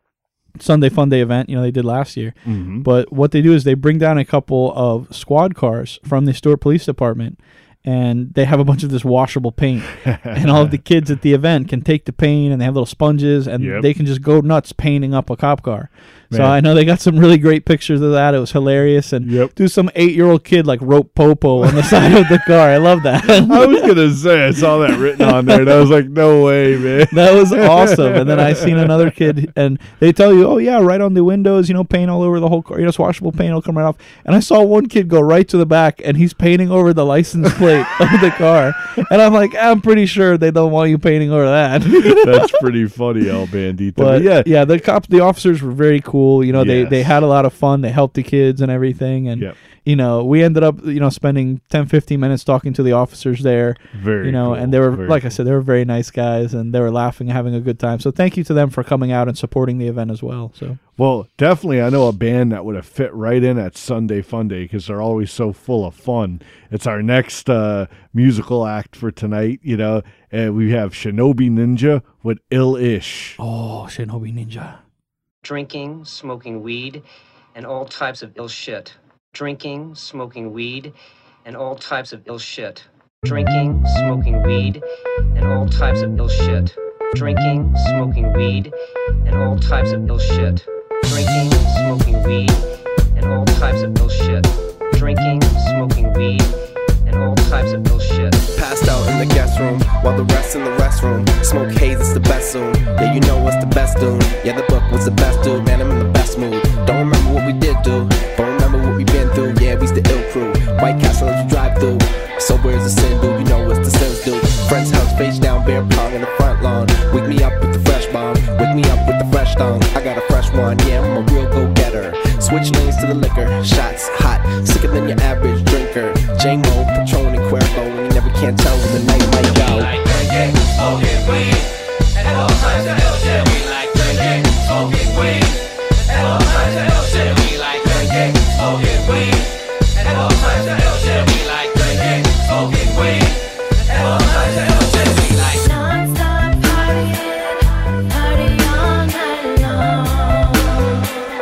S2: Sunday Fun Day event. You know, they did last year.
S1: Mhm.
S2: But what they do is they bring down a couple of squad cars from the Stewart Police Department, and they have a bunch of this washable paint. And all of the kids at the event can take the paint, and they have little sponges, and
S1: Yep.
S2: they can just go nuts painting up a cop car. So
S1: Man.
S2: I know they got some really great pictures of that. It was hilarious. And
S1: Yep.
S2: do some eight-year-old kid like rope Popo on the side of the car. I love that.
S1: I was gonna say I saw that written on there, and I was like, no way, man.
S2: That was awesome. And then I seen another kid, and they tell you, oh, yeah, right on the windows, you know, paint all over the whole car. You know, it's washable paint will come right off. And I saw one kid go right to the back, and he's painting over the license plate of the car. And I'm like, I'm pretty sure they don't want you painting over that.
S1: That's pretty funny, El Bandito.
S2: But
S1: yeah,
S2: yeah, the cops, the officers were very cool. You know, they,
S1: Yes.
S2: they had a lot of fun. They helped the kids and everything. And,
S1: Yep.
S2: you know, we ended up, you know, spending ten, fifteen minutes talking to the officers there.
S1: very
S2: You know,
S1: cool,
S2: and they were,
S1: very
S2: like I
S1: cool.
S2: said, they were very nice guys, and they were laughing and having a good time. So thank you to them for coming out and supporting the event as well. So
S1: Well, definitely, I know a band that would have fit right in at Sunday Fun Day because they're always so full of fun. It's our next uh, musical act for tonight, you know, and we have Shinobi Ninja with Ill Ish.
S2: oh, Shinobi Ninja.
S6: Drinking, smoking weed, and all types of ill shit. Drinking, smoking weed, and all types of ill shit. Drinking, smoking weed, and all types of ill shit. Drinking, smoking weed, and all types of ill shit. Drinking, smoking weed, and all types of ill shit. Drinking, smoking weed, and all types of ill shit.
S7: Passed out in the guest room while the rest in the restroom. Smoke haze, it's the best soon. Yeah, you know what's the best dude. Yeah, the book was the best dude. Man, I'm in the best mood. Don't remember what we did do, but remember what we been through. Yeah, we's the ill crew. White Castle as we drive through. So where's the sin dude? You know it's the sins dude. Friend's house face down, beer pong in the front lawn. Wake me up with the fresh bomb. Wake me up with the fresh thong. I got a fresh one. Yeah, I'm a real go-getter. Switch lanes to the liquor. Shots hot, sicker than your average drinker. J-Mo, Patron, and Cuervo, and you never can tell when the night might go.
S4: like drinking, smoking weed, and all types of ill shit. We like drinking, smoking weed, and all types of ill shit. We like drinking, smoking weed, and all types of ill shit. We like drinking, smoking weed, and all types of ill shit. We like.
S5: Non-stop partying, party all night long.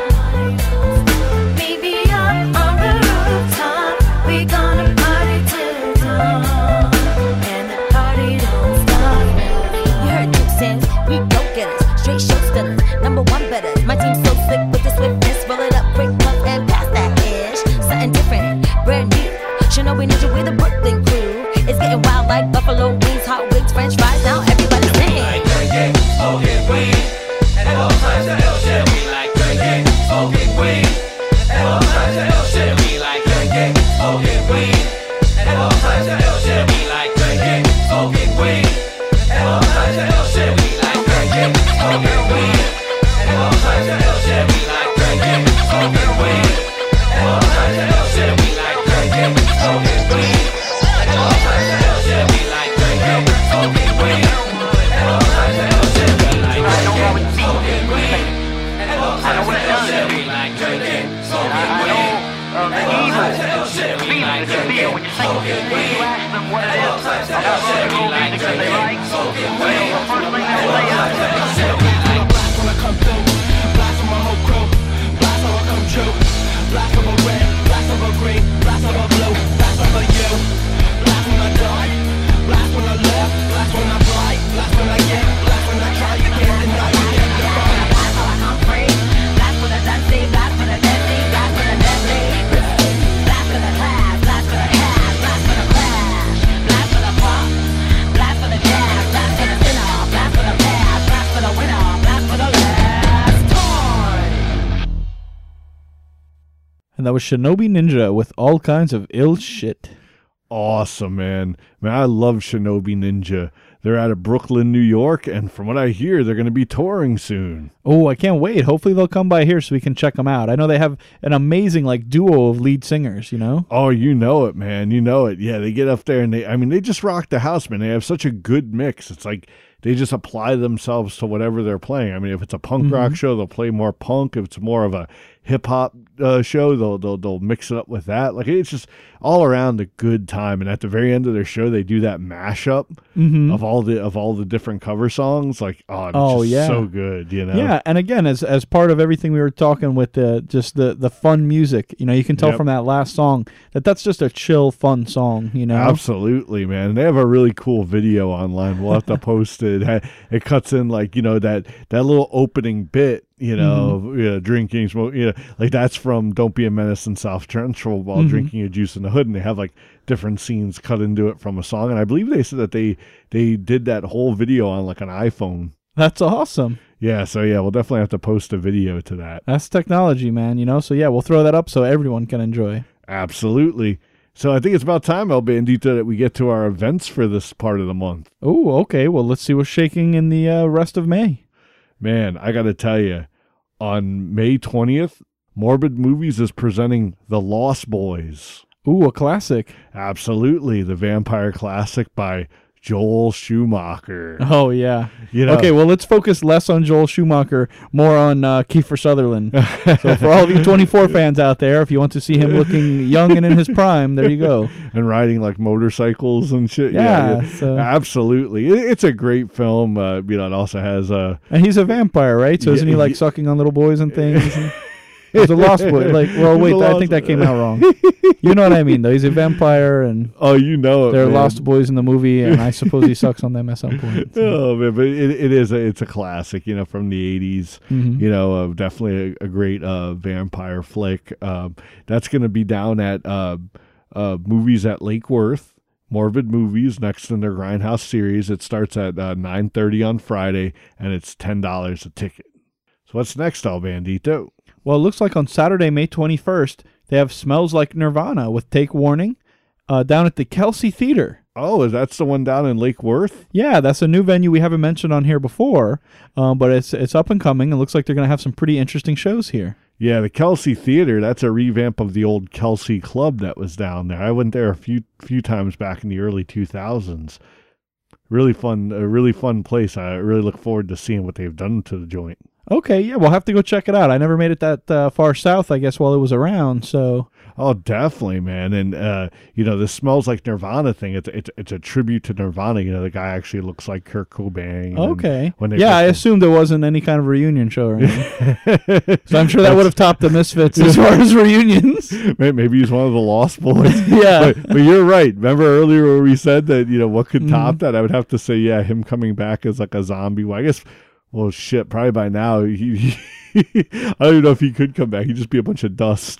S5: Maybe up on the rooftop, we gonna party till dawn, and the party don't stop. You heard two cents, we go getters, straight show stealers, number one betters. My team's so slick with the swiftness, roll it up quick, puff and pass that ish. Something different, brand new. Shinobi Ninja with the Brooklyn crew. It's getting wild like buffalo wings, hot wings, French fries. Now everybody sing.
S4: Like drinking, smoking weed, and all types of ill shit. We like drinking, smoking weed, and all types of ill shit. We like drinking, smoking weed, and all types of ill shit. We like drinking, smoking weed, and all types of ill shit. We like drinking, smoking weed, and all types of ill shit. We like drinking, smoking weed, and all types of ill shit. We like drinking, smoking weed, and all types of ill shit. We like drinking, smoking weed, and all types of ill shit. We like drinking, smoking weed, and all types of ill shit. We like drinking, smoking weed, and all types of ill shit. We like drinking, smoking weed, and all types of ill shit. We like drinking, smoking weed, and all types of ill shit. We like.
S8: Blast when I come through, blast on my whole crew, blast how I come true, blast of a red, blast of a green, blast of a blue, blast of a you, blast when I die, blast when I left, blast when I fly, blast when I get, blast when I try, you can't deny, you can't deny. Blast how I come free, blast when I dance
S2: And that was Shinobi Ninja with all kinds of ill shit.
S1: Awesome, man. Man, I love Shinobi Ninja. They're out of Brooklyn, New York, and from what I hear, they're going to be touring soon.
S2: Oh, I can't wait. Hopefully they'll come by here so we can check them out. I know they have an amazing like duo of lead singers, you know?
S1: Oh, you know it, man. You know it. Yeah, they get up there and they, I mean, they just rock the house, man. They have such a good mix. It's like they just apply themselves to whatever they're playing. I mean, if it's a punk
S2: Mm-hmm.
S1: rock show, they'll play more punk. If it's more of a hip hop uh, show, they'll, they'll they'll mix it up with that. Like it's just all around a good time. And at the very end of their show, they do that mashup
S2: Mm-hmm.
S1: of all the of all the different cover songs. Like oh, it's
S2: Oh,
S1: just
S2: yeah.
S1: so good. You know.
S2: Yeah, and again, as as part of everything we were talking with the just the the fun music, you know, you can tell
S1: Yep.
S2: from that last song that that's just a chill, fun song, you know.
S1: Absolutely, man. They have a really cool video online. We'll have to post it. Ha- It cuts in like, you know, that that little opening bit, you know,
S2: Mm-hmm.
S1: you know, drinking, smoke, you know, like that's from Don't Be a Menace in South Central while
S2: Mhm.
S1: drinking your juice in the hood. And they have like different scenes cut into it from a song. And I believe they said that they they did that whole video on like an iPhone.
S2: That's awesome.
S1: Yeah, so yeah, we'll definitely have to post a video to that.
S2: That's technology, man, you know. So yeah, we'll throw that up so everyone can enjoy.
S1: Absolutely. So I think it's about time, El Bandito, that we get to our events for this part of the month.
S2: Oh, okay. Well, let's see what's shaking in the uh, rest of May.
S1: Man, I got to tell you, on May twentieth, Morbid Movies is presenting The Lost Boys.
S2: Ooh, a classic.
S1: Absolutely, the vampire classic by Joel Schumacher.
S2: Oh yeah.
S1: You know,
S2: Okay, well, let's focus less on Joel Schumacher, more on uh, Kiefer Sutherland. So for all of you twenty-four fans out there, if you want to see him looking young and in his prime, there you go.
S1: and riding like motorcycles and shit.
S2: Yeah,
S1: yeah,
S2: so-
S1: absolutely. It, it's a great film. Uh, you know, it also has uh,
S2: And he's a vampire, right? So isn't he
S1: Yeah,
S2: like
S1: he-
S2: sucking on little boys and things? It was a Lost Boy. Like, well,
S1: He's
S2: wait,
S1: a
S2: I
S1: lost-
S2: think that came out wrong. You know what I mean, though. He's a vampire, and
S1: oh, you know it.
S2: they're
S1: man.
S2: lost boys in the movie, and I suppose he sucks on them at some point. So.
S1: Oh man, but it, it is a, it's a classic, you know, from the eighties.
S2: Mhm.
S1: You know, uh, definitely a, a great uh, vampire flick. Um, that's going to be down at uh, uh, Movies at Lake Worth. Morbid Movies, next in their Grindhouse series. It starts at uh, nine thirty on Friday, and it's ten dollars a ticket. So what's next, El Bandito?
S2: Well, it looks like on Saturday, May twenty-first, they have Smells Like Nirvana with Take Warning uh, down at the Kelsey Theater.
S1: Oh, is that the one down in Lake Worth?
S2: Yeah, that's a new venue we haven't mentioned on here before, um, but it's it's up and coming. It looks like they're going to have some pretty interesting shows here.
S1: Yeah, the Kelsey Theater, that's a revamp of the old Kelsey Club that was down there. I went there a few few times back in the early two thousands. Really fun, a really fun place. I really look forward to seeing what they've done to the joint.
S2: Okay, yeah, we'll have to go check it out. I never made it that uh, far south, I guess, while it was around, so...
S1: Oh, definitely, man. And, uh, you know, this Smells Like Nirvana thing, it's, it's, it's a tribute to Nirvana. You know, the guy actually looks like Kurt Cobain. and
S2: Okay.
S1: When they
S2: Yeah, I
S1: first-
S2: assumed there wasn't any kind of reunion show or anything. So I'm sure that would have topped the Misfits as far as reunions.
S1: May- Maybe he's one of the Lost Boys.
S2: Yeah.
S1: But, but you're right. Remember earlier where we said that, you know, what could top
S2: Mhm.
S1: that? I would have to say, yeah, him coming back as like a zombie. Well, I guess, well, shit, probably by now, he, he I don't even know if he could come back. He'd just be a bunch of dust.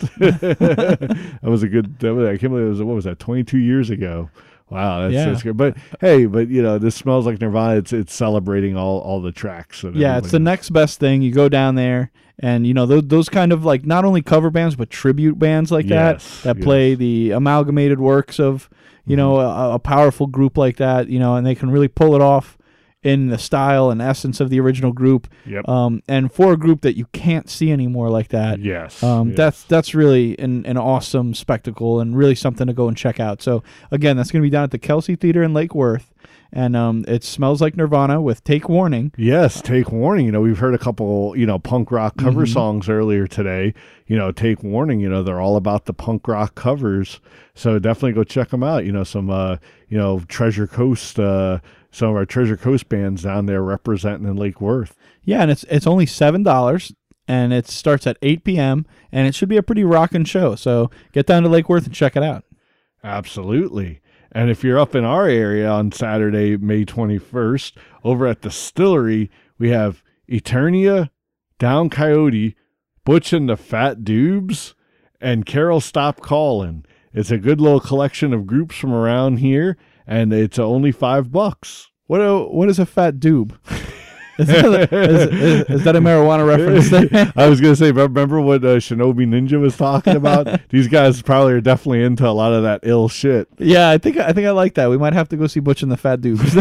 S1: That was a good, that was, I can't believe it was, what was that, twenty-two years ago? Wow, that's,
S2: Yeah.
S1: that's good. But hey, but you know, this Smells Like Nirvana. It's it's celebrating all, all the tracks. And
S2: Yeah, it's the
S1: everybody-
S2: next best thing. You go down there, and you know those those kind of like not only cover bands but tribute bands like
S1: Yes,
S2: that that play
S1: yes.
S2: the amalgamated works of you know a, a powerful group like that. You know, and they can really pull it off in the style and essence of the original group.
S1: Yep.
S2: Um, and for a group that you can't see anymore like that.
S1: Yes.
S2: Um,
S1: yes.
S2: that's that's really an, an awesome spectacle and really something to go and check out. So again, that's going to be down at the Kelsey Theater in Lake Worth, and um, it Smells Like Nirvana with Take Warning.
S1: Yes, Take Warning. You know, we've heard a couple, you know, punk rock cover
S2: Mhm.
S1: songs earlier today. You know, Take Warning, you know, they're all about the punk rock covers. So definitely go check them out. You know, some, uh, you know, Treasure Coast, uh, some of our Treasure Coast bands down there representing in Lake Worth.
S2: Yeah, and it's it's only seven dollars, and it starts at eight p.m., and it should be a pretty rocking show. So get down to Lake Worth and check it out.
S1: Absolutely. And if you're up in our area on Saturday, May twenty-first, over at the Distillery, we have Eternia, Down Coyote, Butch and the Fat Dubes, and Carol Stop Callin'. It's a good little collection of groups from around here, and it's only five bucks.
S2: What a, what is a fat doob? is, that, is, is, is that a marijuana reference there?
S1: I was gonna say, remember what uh, Shinobi Ninja was talking about? These guys probably are definitely into a lot of that ill shit.
S2: Yeah, I think I think I like that. We might have to go see Butch and the Fat Dudes.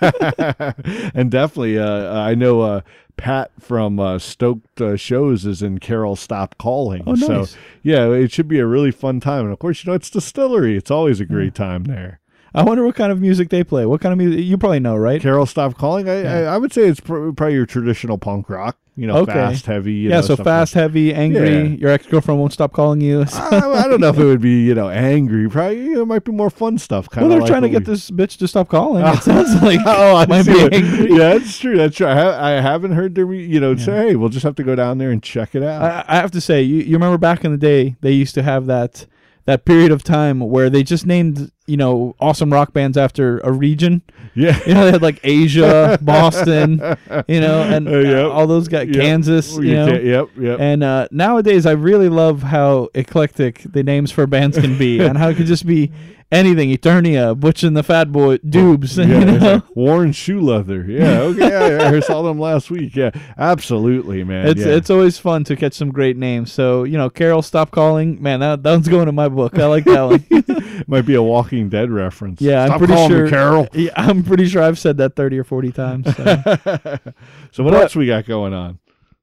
S1: And definitely, uh, I know uh, Pat from uh, Stoked uh, Shows is in Carol Stop Calling.
S2: Oh, nice.
S1: So, yeah, it should be a really fun time. And, of course, you know, it's Distillery. It's always a great time there.
S2: I wonder what kind of music they play. What kind of music? You probably know, right?
S1: Carol Stop Calling? I,
S2: Yeah.
S1: I, I would say it's pr- probably your traditional punk rock. You know,
S2: Okay.
S1: fast, heavy. You
S2: yeah,
S1: know,
S2: so
S1: stuff
S2: fast, heavy, angry.
S1: Yeah.
S2: Your ex-girlfriend won't stop calling you.
S1: Like, I, I don't know if it would be, you know, angry. Probably, you know, it might be more fun stuff.
S2: Well, they're trying to get this bitch to stop calling. It sounds like
S1: oh, I
S2: might
S1: see
S2: be
S1: what-
S2: angry.
S1: Yeah, that's true. That's true. I, ha- I haven't heard them, you know, say, hey, we'll just have to go down there and check it out.
S2: I, I have to say, you, you remember back in the day, they used to have that that period of time where they just named, you know, awesome rock bands after a region.
S1: Yeah.
S2: You know, they had like Asia, Boston, you know, and
S1: Uh, yep.
S2: all those guys,
S1: Yep.
S2: Kansas, you
S1: You
S2: know.
S1: can't- yep, yep.
S2: And uh, nowadays, I really love how eclectic the names for bands can be, and how it could just be anything. Eternia, Butch and the Fat Boy, Dubes,
S1: Yeah,
S2: you
S1: it's
S2: know.
S1: like Warren Shoe Leather. Yeah, okay. I, I saw them last week. Yeah, absolutely, man.
S2: It's
S1: yeah.
S2: it's always fun to catch some great names. So, you know, Carol, Stop Calling. Man, that, that one's going in my book. I like that one.
S1: Might be a Walking Dead reference.
S2: Yeah,
S1: Stop
S2: I'm pretty
S1: calling
S2: sure.
S1: me Carol.
S2: Yeah, I'm pretty sure I've said that thirty or forty times. So.
S1: So what
S2: But-
S1: else we got going on?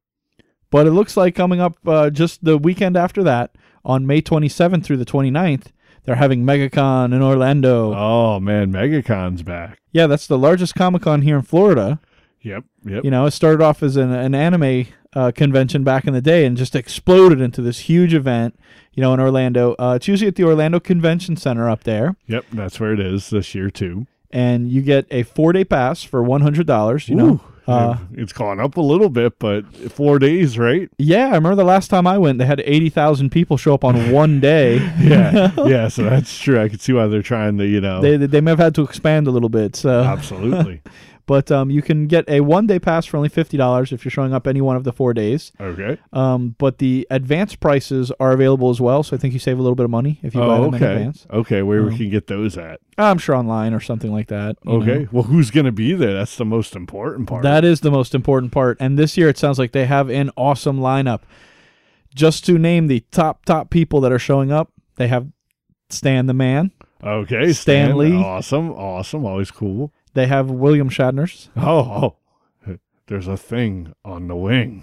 S2: But it looks like coming up uh, just the weekend after that, on May twenty-seventh through the twenty-ninth, they're having MegaCon in Orlando.
S1: Oh man, MegaCon's back.
S2: Yeah, that's the largest Comic-Con here in Florida.
S1: Yep, yep.
S2: You know, it started off as an, an anime uh, convention back in the day and just exploded into this huge event, you know, in Orlando. Uh, it's usually at the Orlando Convention Center up there.
S1: Yep, that's where it is this year too.
S2: And you get a four-day pass for one hundred dollars, you know.
S1: Ooh,
S2: Uh,
S1: it's gone up a little bit, but four days, right?
S2: yeah, I remember the last time I went, they had eighty thousand people show up on one day.
S1: Yeah, yeah. So that's true. I could see why they're trying to, you know,
S2: They, they may have had to expand a little bit. So.
S1: absolutely.
S2: But um, you can get a one-day pass for only fifty dollars if you're showing up any one of the four days.
S1: Okay.
S2: Um, but the advance prices are available as well, so I think you save a little bit of money if you buy
S1: Oh,
S2: them in
S1: okay.
S2: advance.
S1: Okay, where
S2: Um,
S1: we can get those at?
S2: I'm sure online or something like that. you
S1: Okay.
S2: know.
S1: Well, who's going to be there? That's the most important part.
S2: That is the most important part. And this year it sounds like they have an awesome lineup. Just to name the top, top people that are showing up, they have Stan the Man.
S1: Okay.
S2: Stan Lee.
S1: Awesome. Awesome. Always cool.
S2: They have William Shatner's.
S1: Oh, oh. There's a thing on the wing.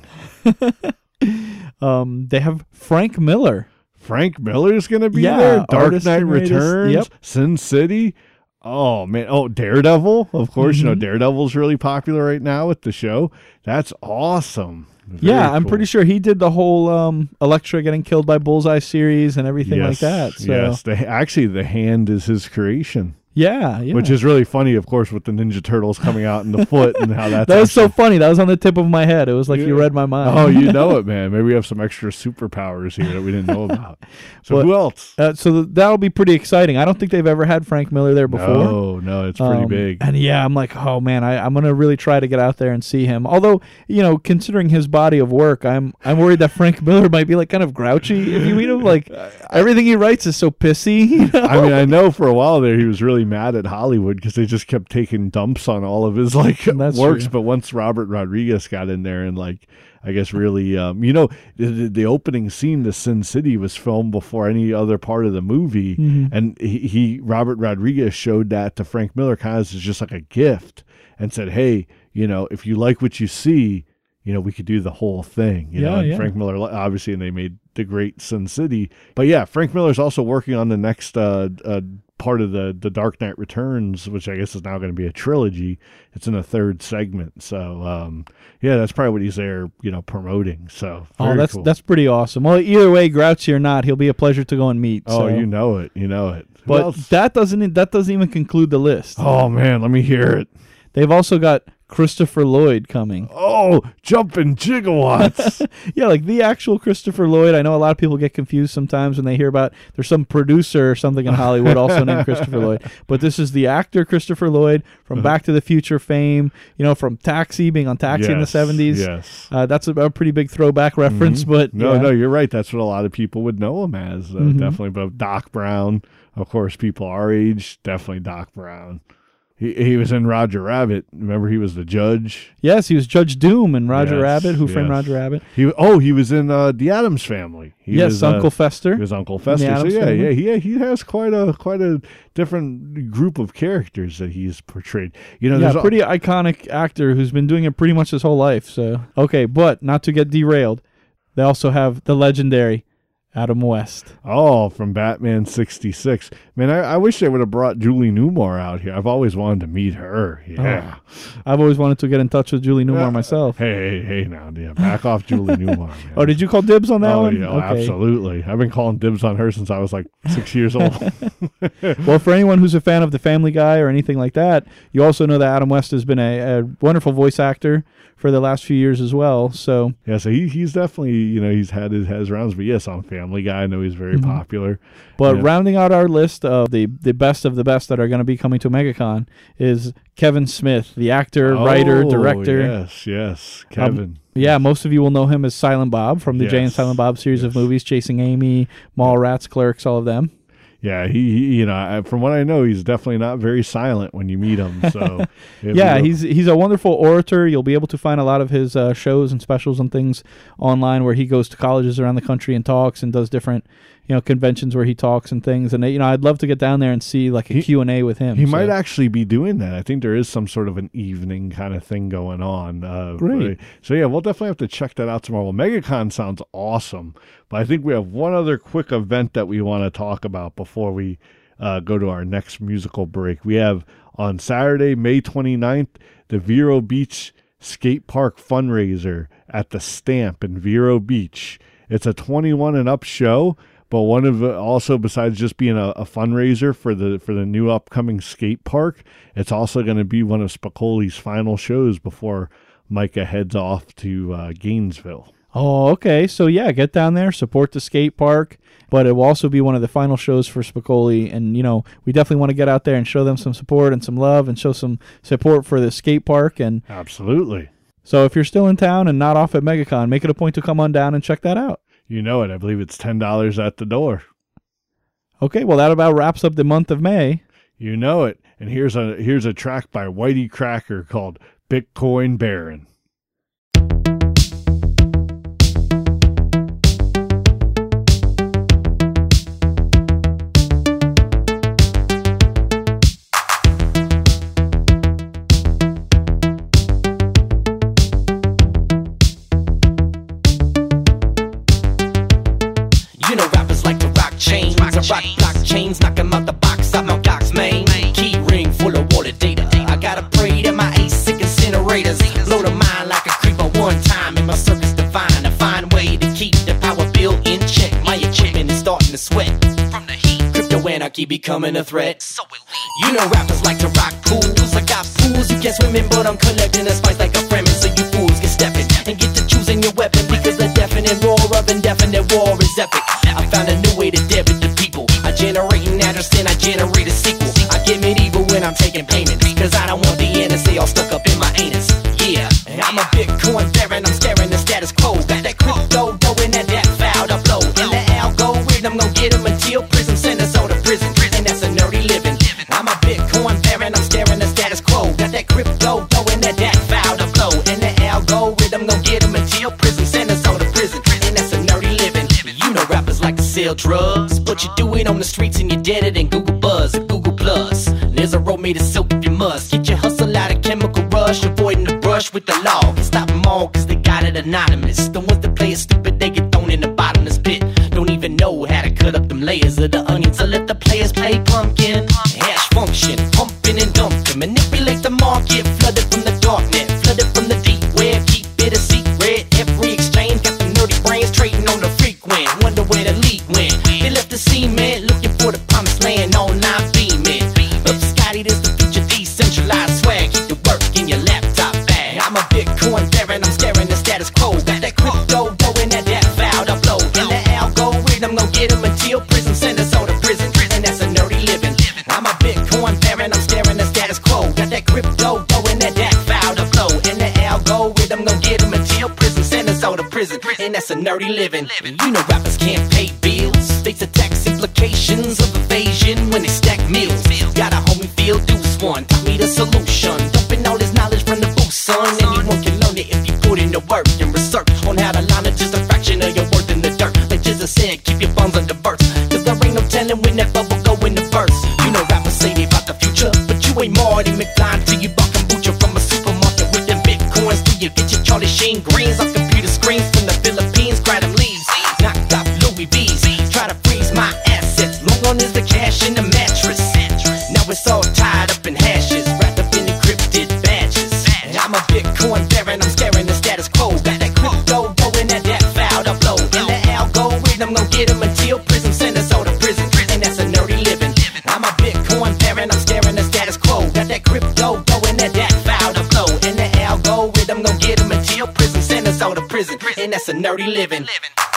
S2: Um, they have Frank Miller.
S1: Frank Miller's going to be
S2: Yeah,
S1: there. Dark
S2: artist
S1: Knight
S2: and greatest-
S1: Returns.
S2: yep.
S1: Sin City. Oh, man. Oh, Daredevil. Of course, you know,
S2: Mhm.
S1: Daredevil's really popular right now with the show. That's awesome. Very
S2: Yeah, I'm
S1: cool.
S2: pretty sure he did the whole um, Elektra getting killed by Bullseye series and everything like
S1: Yes,
S2: that. So.
S1: Yes. The, actually, the hand is his creation.
S2: Yeah, yeah.
S1: Which is really funny, of course, with the Ninja Turtles coming out in the foot and how that's
S2: that was so
S1: actually-
S2: funny. That was on the tip of my head. It was like you
S1: Yeah.
S2: read my mind.
S1: Oh, you know it, man. Maybe we have some extra superpowers here that we didn't know about. So
S2: But-
S1: who else?
S2: Uh, so th- that'll be pretty exciting. I don't think they've ever had Frank Miller there before.
S1: No, no, it's pretty
S2: Um,
S1: big.
S2: And yeah, I'm like, oh man, I, I'm gonna really try to get out there and see him. Although, you know, considering his body of work, I'm I'm worried that Frank Miller might be like kind of grouchy if you meet him. Like everything he writes is so pissy. You know?
S1: I mean, I know for a while there he was really mad at Hollywood because they just kept taking dumps on all of his like
S2: That's
S1: works.
S2: true.
S1: But once Robert Rodriguez got in there and like, I guess really, um, you know, the, the- the opening scene to Sin City was filmed before any other part of the movie,
S2: Mhm.
S1: and he, he Robert Rodriguez showed that to Frank Miller kind of as just like a gift and said, "Hey, you know, if you like what you see, you know, we could do the whole thing." You know,
S2: Yeah,
S1: and
S2: yeah.
S1: Frank Miller, obviously, and they made the great Sin City. But yeah, Frank Miller's also working on the next uh, uh, part of the the Dark Knight Returns, which I guess is now going to be a trilogy. It's in a third segment. So um, yeah, that's probably what he's there, you know, promoting. So
S2: Oh,
S1: very
S2: that's
S1: cool.
S2: that's pretty awesome. Well, either way, grouchy or not, he'll be a pleasure to go and meet.
S1: oh,
S2: so.
S1: you know it, you know it. Who
S2: But
S1: else?
S2: that doesn't that doesn't even conclude the list.
S1: Oh man, let me hear it.
S2: They've also got Christopher Lloyd coming.
S1: Oh, jumping gigawatts.
S2: Yeah, like the actual Christopher Lloyd. I know a lot of people get confused sometimes when they hear about there's some producer or something in Hollywood also named Christopher Lloyd. But this is the actor Christopher Lloyd from Back to the Future fame, you know, from Taxi, being on Taxi in the
S1: Yes,
S2: seventies.
S1: Yes.
S2: Uh, that's a, a pretty big throwback reference,
S1: Mhm.
S2: but
S1: no,
S2: yeah.
S1: no, you're right. That's what a lot of people would know him as. Uh,
S2: Mhm.
S1: Definitely, but Doc Brown, of course, people our age, definitely Doc Brown. He he was in Roger Rabbit. Remember, he was the judge.
S2: Yes, he was Judge Doom in Roger
S1: Yes,
S2: Rabbit. Who Framed
S1: yes.
S2: Roger Rabbit?
S1: He oh he was in uh, the Addams Family. He
S2: Yes,
S1: was,
S2: Uncle
S1: uh,
S2: Fester.
S1: He was Uncle
S2: the
S1: Fester. So
S2: Addams
S1: yeah,
S2: Family.
S1: yeah, he he has quite a quite a different group of characters that he's portrayed. You know,
S2: Yeah,
S1: there's
S2: pretty iconic actor who's been doing it pretty much his whole life. So okay, but not to get derailed, they also have the legendary Adam West.
S1: Oh, from Batman sixty-six. Man, I, I wish they would have brought Julie Newmar out here. I've always wanted to meet her. Yeah.
S2: I've always wanted to get in touch with Julie Newmar
S1: Yeah.
S2: myself.
S1: Hey, hey, hey, now, yeah, back off Julie Newmar. Man.
S2: Oh, did you call dibs on that
S1: Oh,
S2: one?
S1: yeah, absolutely. I've been calling dibs on her since I was like six years old.
S2: Well, for anyone who's a fan of The Family Guy or anything like that, you also know that Adam West has been a, a wonderful voice actor for the last few years as well. So
S1: Yeah, so he he's definitely, you know, he's had his, has rounds, but yes, on Family Guy, I know he's very
S2: Mm-hmm.
S1: popular.
S2: But
S1: Yeah.
S2: rounding out our list of the, the best of the best that are going to be coming to MegaCon is Kevin Smith, the actor, writer,
S1: Oh,
S2: director.
S1: Yes, yes, Kevin.
S2: Um, yeah, most of you will know him as Silent Bob from the Jay and
S1: Yes,
S2: Silent Bob series of
S1: yes.
S2: movies, Chasing Amy, Mallrats, Clerks, all of them.
S1: Yeah, he, he you know, I, from what I know, he's definitely not very silent when you meet him. So if
S2: Yeah,
S1: you-
S2: he's he's a wonderful orator. You'll be able to find a lot of his uh, shows and specials and things online where he goes to colleges around the country and talks and does different, you know, conventions where he talks and things. And you know, I'd love to get down there and see like a
S1: He-
S2: Q and A with him.
S1: He
S2: so.
S1: might actually be doing that. I think there is some sort of an evening kind of thing going on. Uh,
S2: Great.
S1: but- So, yeah, we'll definitely have to check that out tomorrow. Well, MegaCon sounds awesome, but I think we have one other quick event that we want to talk about before we uh, go to our next musical break. We have on Saturday, May twenty-ninth, the Vero Beach Skate Park fundraiser at the Stamp in Vero Beach. It's a twenty-one and up show. But one of the, also besides just being a, a fundraiser for the for the new upcoming skate park, it's also going to be one of Spicoli's final shows before Micah heads off to uh, Gainesville.
S2: Oh, okay. So yeah, get down there, support the skate park, but it will also be one of the final shows for Spicoli. And you know, we definitely want to get out there and show them some support and some love and show some support for the skate park. And
S1: Absolutely.
S2: so if you're still in town and not off at MegaCon, make it a point to come on down and check that out.
S1: You know it. I believe it's ten dollars at the door.
S2: Okay, well that about wraps up the month of May.
S1: You know it. And here's a here's a track by Whitey Cracker called Bitcoin Baron.
S8: You know rappers like to rock chains. I rock block chains, knock 'em out the box, out my docks, man. Key ring full of wallet data. I gotta pray that my ace sick incinerators blow the mind like a creeper one time in my circus divine. A fine way to keep the power bill in check. My equipment is starting to sweat from the heat. Crypto anarchy becoming a threat. So you know rappers like to rock pools. I got pools you can't swim in, but I'm collecting the spice like a Fremen. So you fools get stepping and get to choosing your weapon because the deafening roar of indefinite war is epic. I found a new way to debit the people. I generate an address and I generate a sequel. I get medieval when I'm taking payments, cause I don't want the N S A all stuck up in my anus. Yeah, and I'm a Bitcoin baron, I'm staring the status quo. Got that crypto going at that foul to blow. And the algorithm gon' get him until prison, send us all to prison. And that's a nerdy living. I'm a Bitcoin baron, I'm staring the status quo. Got that crypto going at that foul to blow. And the algorithm gon' get him until prison, send us all to prison. And that's a nerdy living. You know rappers like to sell drugs, but you do it on the streets and you did it in Google Buzz or Google Plus. There's a road made of silk if you must. Get your hustle out of chemical rush, avoiding the brush with the law. Can stop them all cause they got it anonymous. The ones that play it stupid, they get thrown in the bottomless pit. Don't even know how to cut up them layers of the onion. So let the players play pumpkin. Hash function, pumping and dumping. Manipulate the market, flooded from the darknet, flooded from the deep web. Keep it a secret. Every exchange got the nerdy brains trading on the frequent. Wonder where the leak went. They left the cement, looking for the promised land. Online beaming. Up Scotty, this the future decentralized swag. Keep the work in your laptop bag. I'm a Bitcoin baron, I'm staring the status quo. Got that crypto going at that foul to blow. And the algorithm gon' get him until prison, send us all to prison. And that's a nerdy living. I'm a Bitcoin baron, I'm staring the status quo. Got that crypto going at that foul to blow. And the algorithm gon' get him until prison, send us all to prison. And that's a nerdy living. You know rappers can't pay bills. Face a tax inflation. complications of evasion when they stack meals. Got a homie feel deuce one, taught me the solution. Dumping all this knowledge from the booth, son. Anyone can learn it if you put in the work and research on how to line it just a fraction of your worth in the dirt. Like Jesus said, keep your funds under verse, cause there ain't no telling when that bubble go in the verse. You know rappers say they about the future, but you ain't Marty McFly till you buy kombucha from a supermarket with them bitcoins. Do you get your Charlie Sheen greens off computer screens from the Philippines? Grab them leaves, knocked off Louis V's. Try to freeze my assets, long on is the cash in the mattress. Now it's all tied up in hashes, wrapped up in encrypted badges. And I'm a Bitcoin baron, I'm scaring the status quo. Got that crypto going at that fouled upload. And the algorithm gon' get him until prison send us all to prison. And that's a nerdy living. I'm a Bitcoin baron, I'm scaring the status quo. Got that crypto going at that fouled upload. And the algorithm gon' get him until prison send us all to prison. And that's a nerdy living.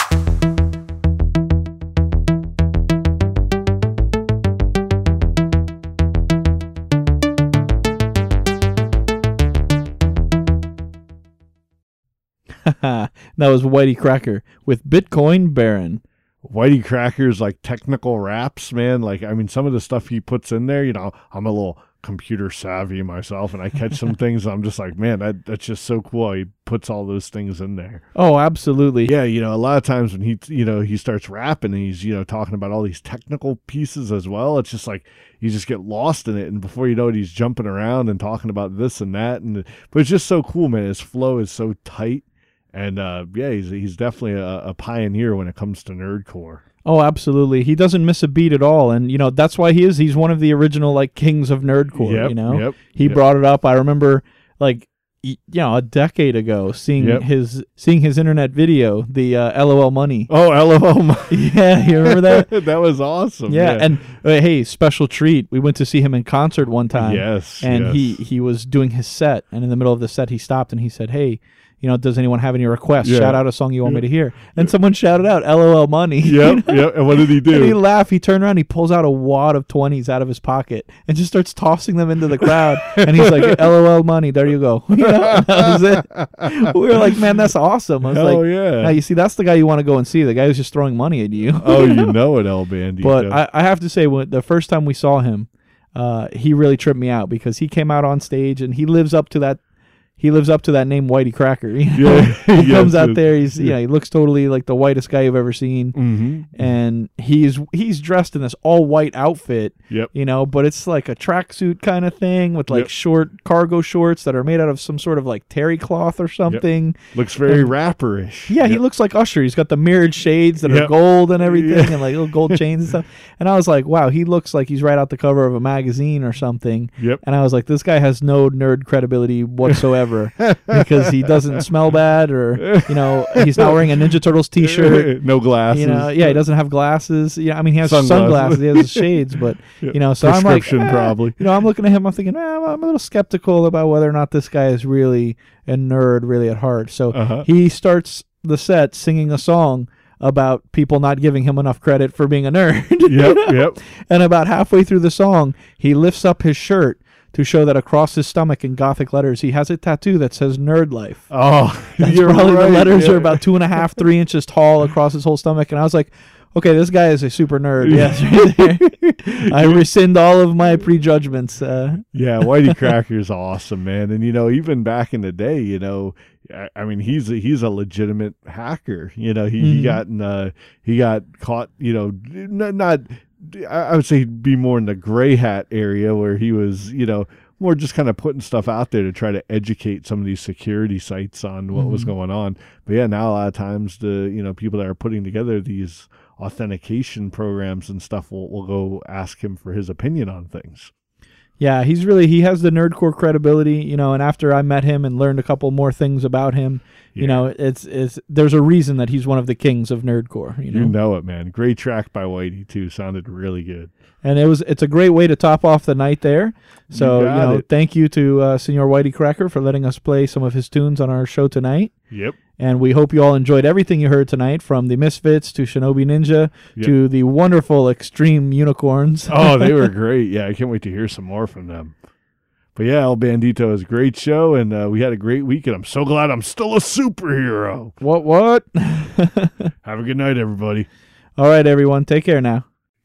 S2: That was Whitey Cracker with Bitcoin Baron.
S1: Whitey Cracker's like technical raps, man. Like, I mean, some of the stuff he puts in there, you know, I'm a little computer savvy myself, and I catch some things. I'm just like, man, that that's just so cool. He puts all those things in there.
S2: Oh, absolutely.
S1: Yeah, you know, a lot of times when he, you know, he starts rapping and he's, you know, talking about all these technical pieces as well, it's just like you just get lost in it, and before you know it, he's jumping around and talking about this and that, and but it's just so cool, man. His flow is so tight. And, uh, yeah, he's he's definitely a, a pioneer when it comes to nerdcore.
S2: Oh, absolutely. He doesn't miss a beat at all. And, you know, that's why he is. He's one of the original, like, kings of nerdcore,
S1: Yep,
S2: you know?
S1: yep,
S2: he
S1: yep.
S2: brought it up. I remember, like, y- you know, a decade ago, seeing
S1: Yep.
S2: his seeing his internet video, the uh, LOL Money.
S1: Oh, LOL.
S2: Yeah, you remember that?
S1: That was awesome.
S2: Yeah,
S1: Yeah,
S2: and uh, hey, special treat. We went to see him in concert one time.
S1: Yes,
S2: And
S1: yes.
S2: he he was doing his set, and in the middle of the set, he stopped and he said, "Hey, you know, does anyone have any requests?
S1: Yeah.
S2: Shout out a song you want me to hear." And someone shouted out LOL Money.
S1: Yep, yep. And what did he do?
S2: And he laughed. He turned around. He pulls out a wad of twenties out of his pocket and just starts tossing them into the crowd. And he's like, LOL Money. There you go. You know, and that was it. We were like, man, that's awesome. I was
S1: Hell
S2: like,
S1: yeah.
S2: now, you see, that's the guy you want to go and see. The guy who's just throwing money at you.
S1: Oh, you know it, El Bandito.
S2: But I, I have to say, when the first time we saw him, uh, he really tripped me out because he came out on stage and he lives up to that. He lives up to that name, Whitey Cracker. You know?
S1: Yeah,
S2: He
S1: yes,
S2: comes out
S1: it-
S2: there. He's yeah. He looks totally like the whitest guy you've ever seen,
S1: Mm-hmm.
S2: and he's he's dressed in this all white outfit.
S1: Yep.
S2: You know, but it's like a tracksuit kind of thing with like
S1: Yep.
S2: short cargo shorts that are made out of some sort of like terry cloth or something.
S1: Looks very
S2: And-
S1: rapperish.
S2: Yeah, he
S1: Yep.
S2: looks like Usher. He's got the mirrored shades that are
S1: Yep.
S2: gold and everything,
S1: Yeah.
S2: and like little gold chains and stuff. And I was like, wow, he looks like he's right out the cover of a magazine or something.
S1: Yep.
S2: And I was like, this guy has no nerd credibility whatsoever because he doesn't smell bad, or you know, he's not wearing a Ninja Turtles T-shirt.
S1: No glasses.
S2: You know, yeah, he doesn't have glasses. Yeah, I mean, he has
S1: Sunglasses.
S2: sunglasses. He has his shades, but
S1: Yeah.
S2: you know, so I'm like,
S1: Prescription,
S2: eh,
S1: probably.
S2: You know, I'm looking at him. I'm thinking, eh, I'm a little skeptical about whether or not this guy is really a nerd, really at heart. So
S1: Uh-huh.
S2: he starts the set singing a song about people not giving him enough credit for being a nerd.
S1: Yep, yep.
S2: And about halfway through the song, he lifts up his shirt to show that across his stomach in Gothic letters, he has a tattoo that says Nerd Life.
S1: Oh,
S2: That's
S1: you're
S2: probably
S1: right.
S2: the letters
S1: yeah.
S2: are about two and a half, three inches tall across his whole stomach. And I was like, okay, this guy is a super nerd. Yes, right there. I rescind all of my prejudgments. Uh,
S1: Yeah, Whitey Cracker's awesome, man. And you know, even back in the day, you know, I, I mean, he's a, he's a legitimate hacker. You know, he, he
S2: Mhm.
S1: got in, uh, he got caught. You know, not, not I I would say he'd be more in the gray hat area where he was, you know, more just kind of putting stuff out there to try to educate some of these security sites on what was
S2: Mhm.
S1: going on. But yeah, now a lot of times the you know people that are putting together these authentication programs and stuff will will go ask him for his opinion on things.
S2: Yeah, he's really, he has the nerdcore credibility, you know, and after I met him and learned a couple more things about him, you
S1: Yeah.
S2: know, it's, it's, there's a reason that he's one of the kings of nerdcore, you know.
S1: You know it, man. Great track by Whitey too. Sounded really good.
S2: And it was, it's a great way to top off the night there. So,
S1: You
S2: you,
S1: got
S2: know,
S1: it.
S2: thank you to uh, Senor Whitey Cracker for letting us play some of his tunes on our show tonight.
S1: Yep.
S2: And we hope you all enjoyed everything you heard tonight, from the Misfits to Shinobi Ninja
S1: Yep.
S2: to the wonderful Extreme Unicorns.
S1: Oh, they were great. Yeah, I can't wait to hear some more from them. But yeah, El Bandito is a great show, and uh, we had a great week, and I'm so glad I'm still a superhero.
S2: What, what?
S1: Have a good night, everybody.
S2: All right, everyone. Take care now.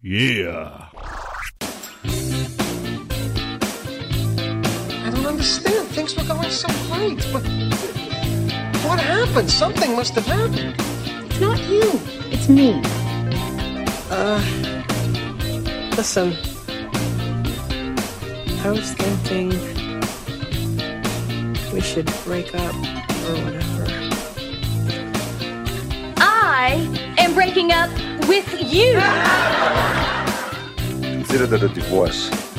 S1: Yeah.
S9: I don't understand. Things were going so great, but what happened? Something must have happened.
S10: It's not you. It's me.
S9: Uh, listen. I was thinking we should break up or whatever.
S10: I am breaking up with you.
S11: Consider that a divorce.